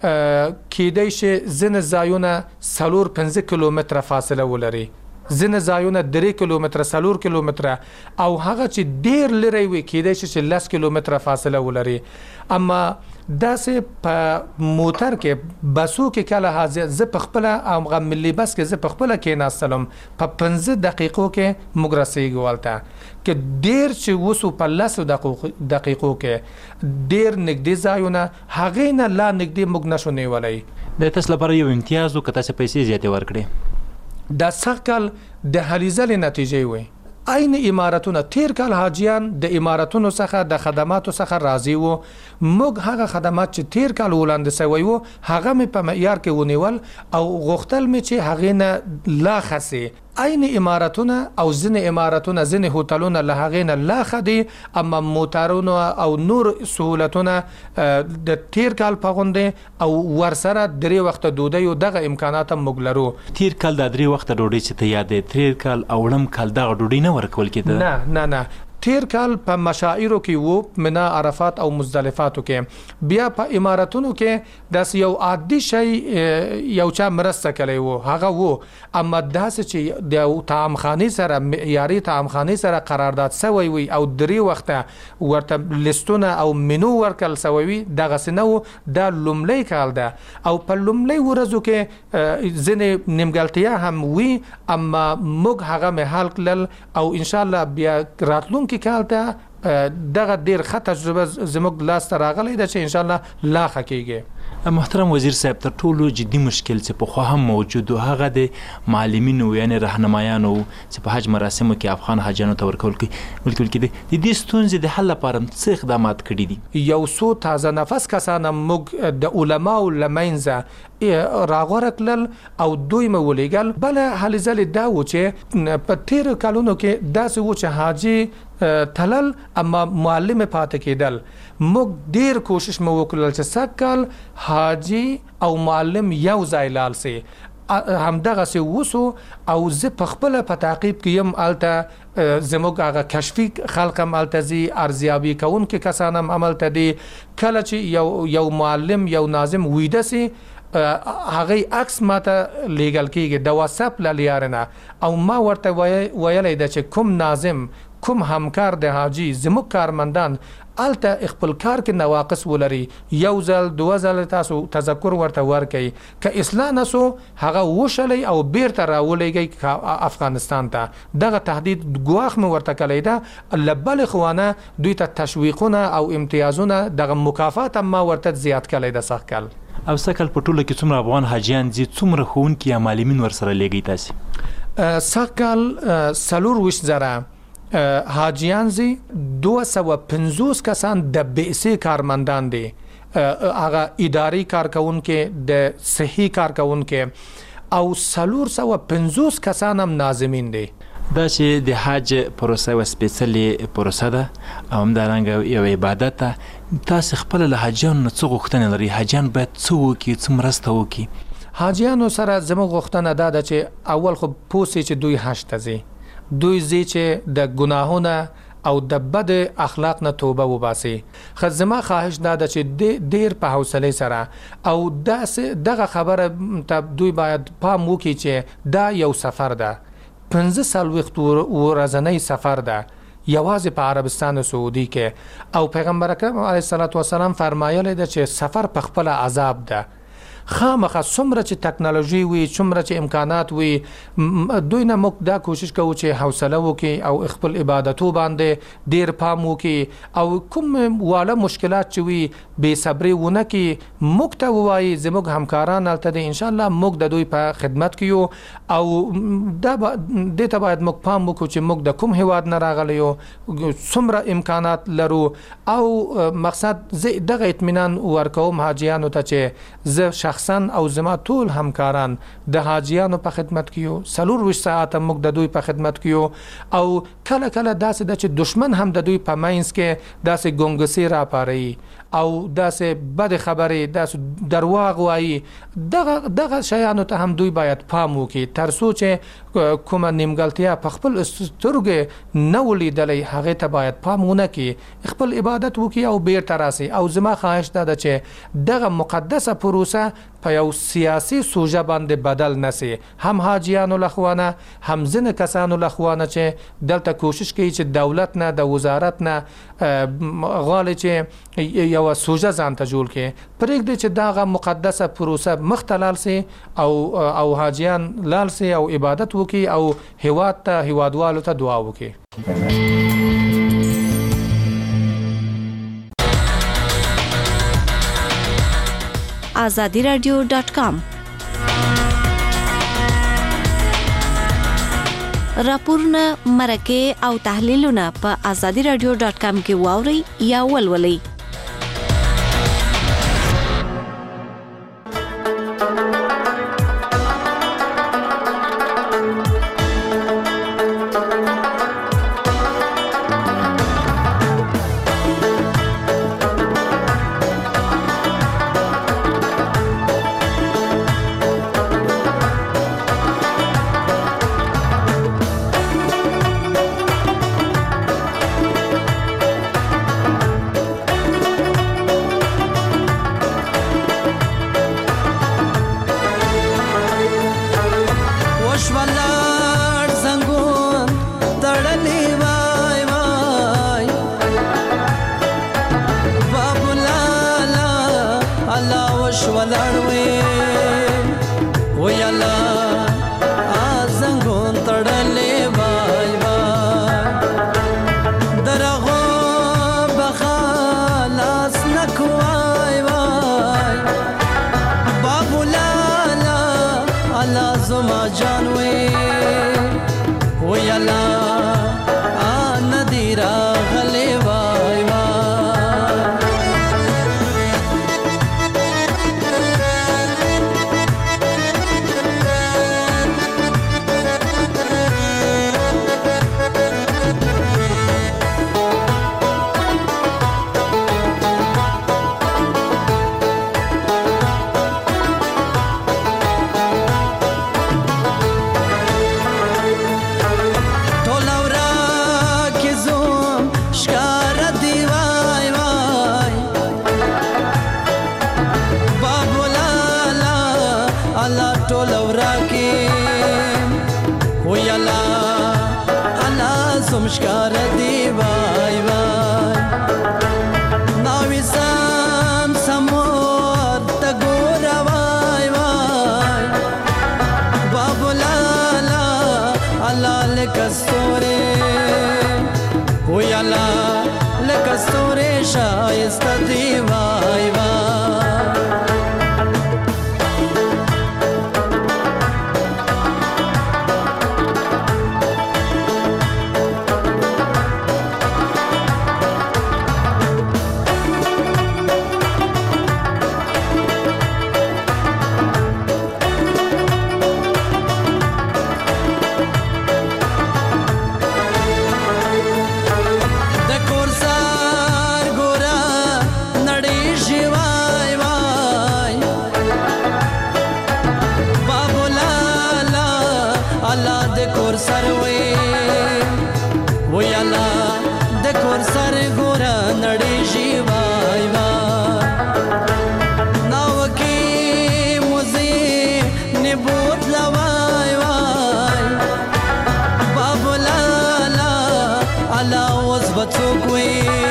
کیدای شي ځینې ځایونه څلور پنځه کیلومتره فاصله ولري، ځینې ځایونه درې کیلومتره څلور کیلومتره، او هغه چې ډیر لرې وي کیدای شي چې لس کیلومتره فاصله ولري. اما داسې په موټر کې بسو کې کله حاضر زه په خپله هغه ملي بس کې زه په خپله کېناستلم په پنځه دقیقو کې موږ رسېږو هلته، که ډېر چې وسو په لسو دقیقو کې ډېر نږدې ځایونه هغې نه لا نږدې موږ نشو نیولی. د تاسو لپاره یو امتیاز و که تاسو پیسې زیاتې ورکړې؟ دا سږ کال د هلې ځلې نتیجې وې. عین امارتونه تیر کال حاجیان د امارتونو څخه د خدماتو څخه راضي وو. موږ هغه خدمات چې تیر کال وړاندې سوی وو هغه مې په معیار کې ونیول او غوښتل مې چې هغې نه لا خسې. عین امارتونه او ځینې امارتونه ځینې هوټلونه له هغې نه لا ښه دي، اما موټرونه او نور سهولتونه د تیر کال په غوندې او ورسره درې وخته ډوډۍ او دغه امکانات هم موږ لرو. تیر کال دا درې وخته ډوډۍ چې ته یاد دی، تیر کال او وړم کال دغه ډوډۍ نه ورکول کېده؟ نه نه نه، تیر کال په مشاعرو کې وو، منا، عرفات او مزدلفاتو کې. بیا په امارتونو کې داسې یو عادي شی یو چا مرسته کړی وو هغه وو، اما داسې چې د طعامخانې سره معیاري طعامخانې سره قرارداد سوی وي او درې وخته ورته لیستونه او منو ورکړل سوی وي دغسې نه وو. دا لومړی کال ده او په لومړی ورځو کې ځینې نیمګړتیا هم وي، اما موږ هغه مې حل کړل او انشاءالله بیا راتلونکي کال ته دغه ډیر ښه تجربه زموږ لاسته راغلی ده چې انشاءالله لا ښه کیږي. محترم وزیر صاحب، تر ټولو جدي مشکل چې پخوا هم موجود و هغه د معلمینو یعنې رهنمایانو چې په حج مراسمو کې افغان حاجیانو ته ورکول کېدی. د دې ستونزې د حل لپاره څه اقدامات کړي دي؟ یو څو تازه نفس کسان موږ د علماو له منځه راغوره کړل او دوی مې ولیږل. بله هلې ځلې دا و چې په تېرو کلونو کې داسې و چې حاجي تلل اما معلم پاتې کېدل. موږ ډیر کوشش مو وکړل چې سږ کال حاجی او معلم یو ځای لاړ سي، همدغسې وسو او زه په خپله په تعقیب کې یم. هلته زموږ هغه کشفي خلق هم هلته ځي، ارزیابي کوونکي کسان هم هملته دي. کله چې یو یو معلم یو ناظم ویده سي هغې عکس ماته لیږل کېږي د واتساپ له لارې نه، او ما ورته ویلی ده چې کوم ناظم کوم همکار د حاجی زموږ کارمندان الته خپل کار کې نواقص ولري یو ځل دوه ځل تاسو تذکر ورته ورکړئ، که اصلاح نسو هغه وشلی او بیرته راولېږئ افغانستان ته. دغه تهدید ګواښ مې ورته کړی ده. له بلې خوانه دوی ته تشویقونه او امتیازونه دغه مکافات هم ما ورته زیات کړی ده سږ کال. او سږ کال په ټوله کې څومره افغان حاجیان ځي، څومره ښوونکي یا معلمین ورسره لیږئ تاسې؟ سږ کال څلور ویشت زره حاجیان زی، دو سوه پنځوس کسان د بعثې کارمندان دي، هغه اداري کارکوونکي، د صحي کارکوونکي، او څلور سوه پنځوس کسان هم ناظمین دي. دا چې د حج پروسه یوه سپېڅلې پروسه ده او همدارنګه یو عبادت ده، تاسې خپله له حاجیانو نه څه غوښتنې لرئ؟ حاجیان باید څه وکړي، څه مرسته وکړي؟ حاجیانو سره زموږ غوښتنه دا ده چې اول خو پوه سي چې دوی حج ته ځي، دوی زی چې د ګناهونه او د بد اخلاق نه توبه وباسي. خو زما خواهش دا ده چې ډیر په حوصلې سره او دغه خبره ته دوی باید پام وکړي چې دا یو سفر ده، پنځه څلوېښت ورځنی سفر ده یوازې په عربستان سعودي کې، او پیغمبر اکرم علیه الصلاة والسلام فرمایلی ده چې سفر په خپله عذاب ده. خامخا څومره چې ټکنالوژي وي څومره چې امکانات وي دوی نه موږ دا کوشش کوو چې حوصله وکړي او خپل عبادتو باندې ډیر پام وکړي او کوم واړه مشکلات چې وي بې صبري ونه کړي موږ ته ووایي زموږ همکاران هلته دي انشاءالله موږ د دوی په خدمت کې یو او دا دې ته باید موږ پام وکړو چې موږ د کوم هیواد نه راغلی یو څومره امکانات لرو او مقصد زه دغه اطمینان ورکوم حاجیانو ته چې زه شخصا او زما ټول همکاران د حاجیانو په خدمت کې یو څلور ویشت ساعته موږ د دوی په خدمت کې یو او کله کله داسې ده چې دشمن هم د دوی په منځ کې داسې ګونګسي راپاروي او داسې بد خبرې داسې درواغ وایي دغه دغه شیانو ته هم دوی باید پام وکړي تر څو چې کومه نیمګړتیا په خپل سترګې نه ولیدلی هغې ته باید پام ونه کړي خپل عبادت وکړي او بیرته راسي او زما خواهش دا ده چې دغه مقدسه پروسه په یو سیاسي سوژه باندې بدل نسي هم حاجیانو لخوانه هم ځینې کسانو لخوانه چې دلته کوشش کوي چې دولت نه د وزارت نه غواړي چې یو سوژه ځان ته جوړ کړي پرېږدي چې دغه مقدسه پروسه مخته لاړ سي او او حاجیان لاړ سي او عبادت وکړي او هیواد ته هیوادوالو ته دعا وکړي. آزادی رادیو ډاټ کام راپورونه مرکه او تحلیلونه په آزادی رادیو ډاټ کام کې واوري یا ولولئ.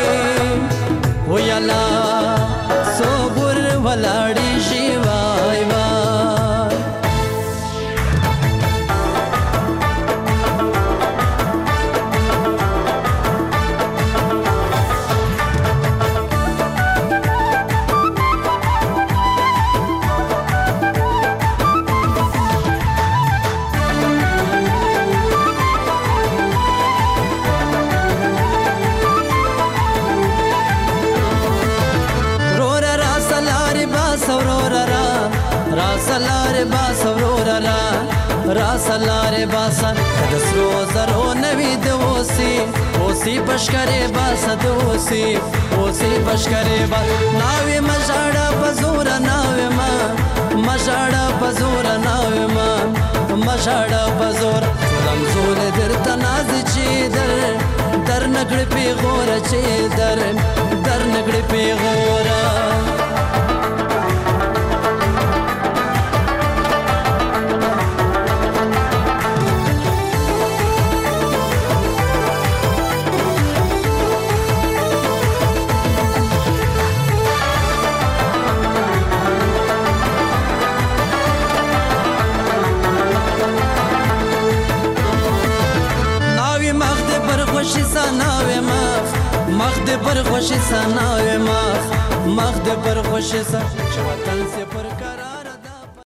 ولا صبر ولا شي وای سلاره باس ورور را را سلاره باس کدسرو زرو نوی دوسی اوسی پشکره باس دوسی اوسی پشکره باس ناوی مجاڑا بزورا ناوی ما مجاڑا بزورا ناوی ما مجاڑا بزورا چولم زول در تنازی چی در در نگڑ پی غورا چی در در نگڑ پی غورا خوشی سناوی مخ مخ ده پر خوشی سناوی مخ مخ ده پر خوشی سناوی مخ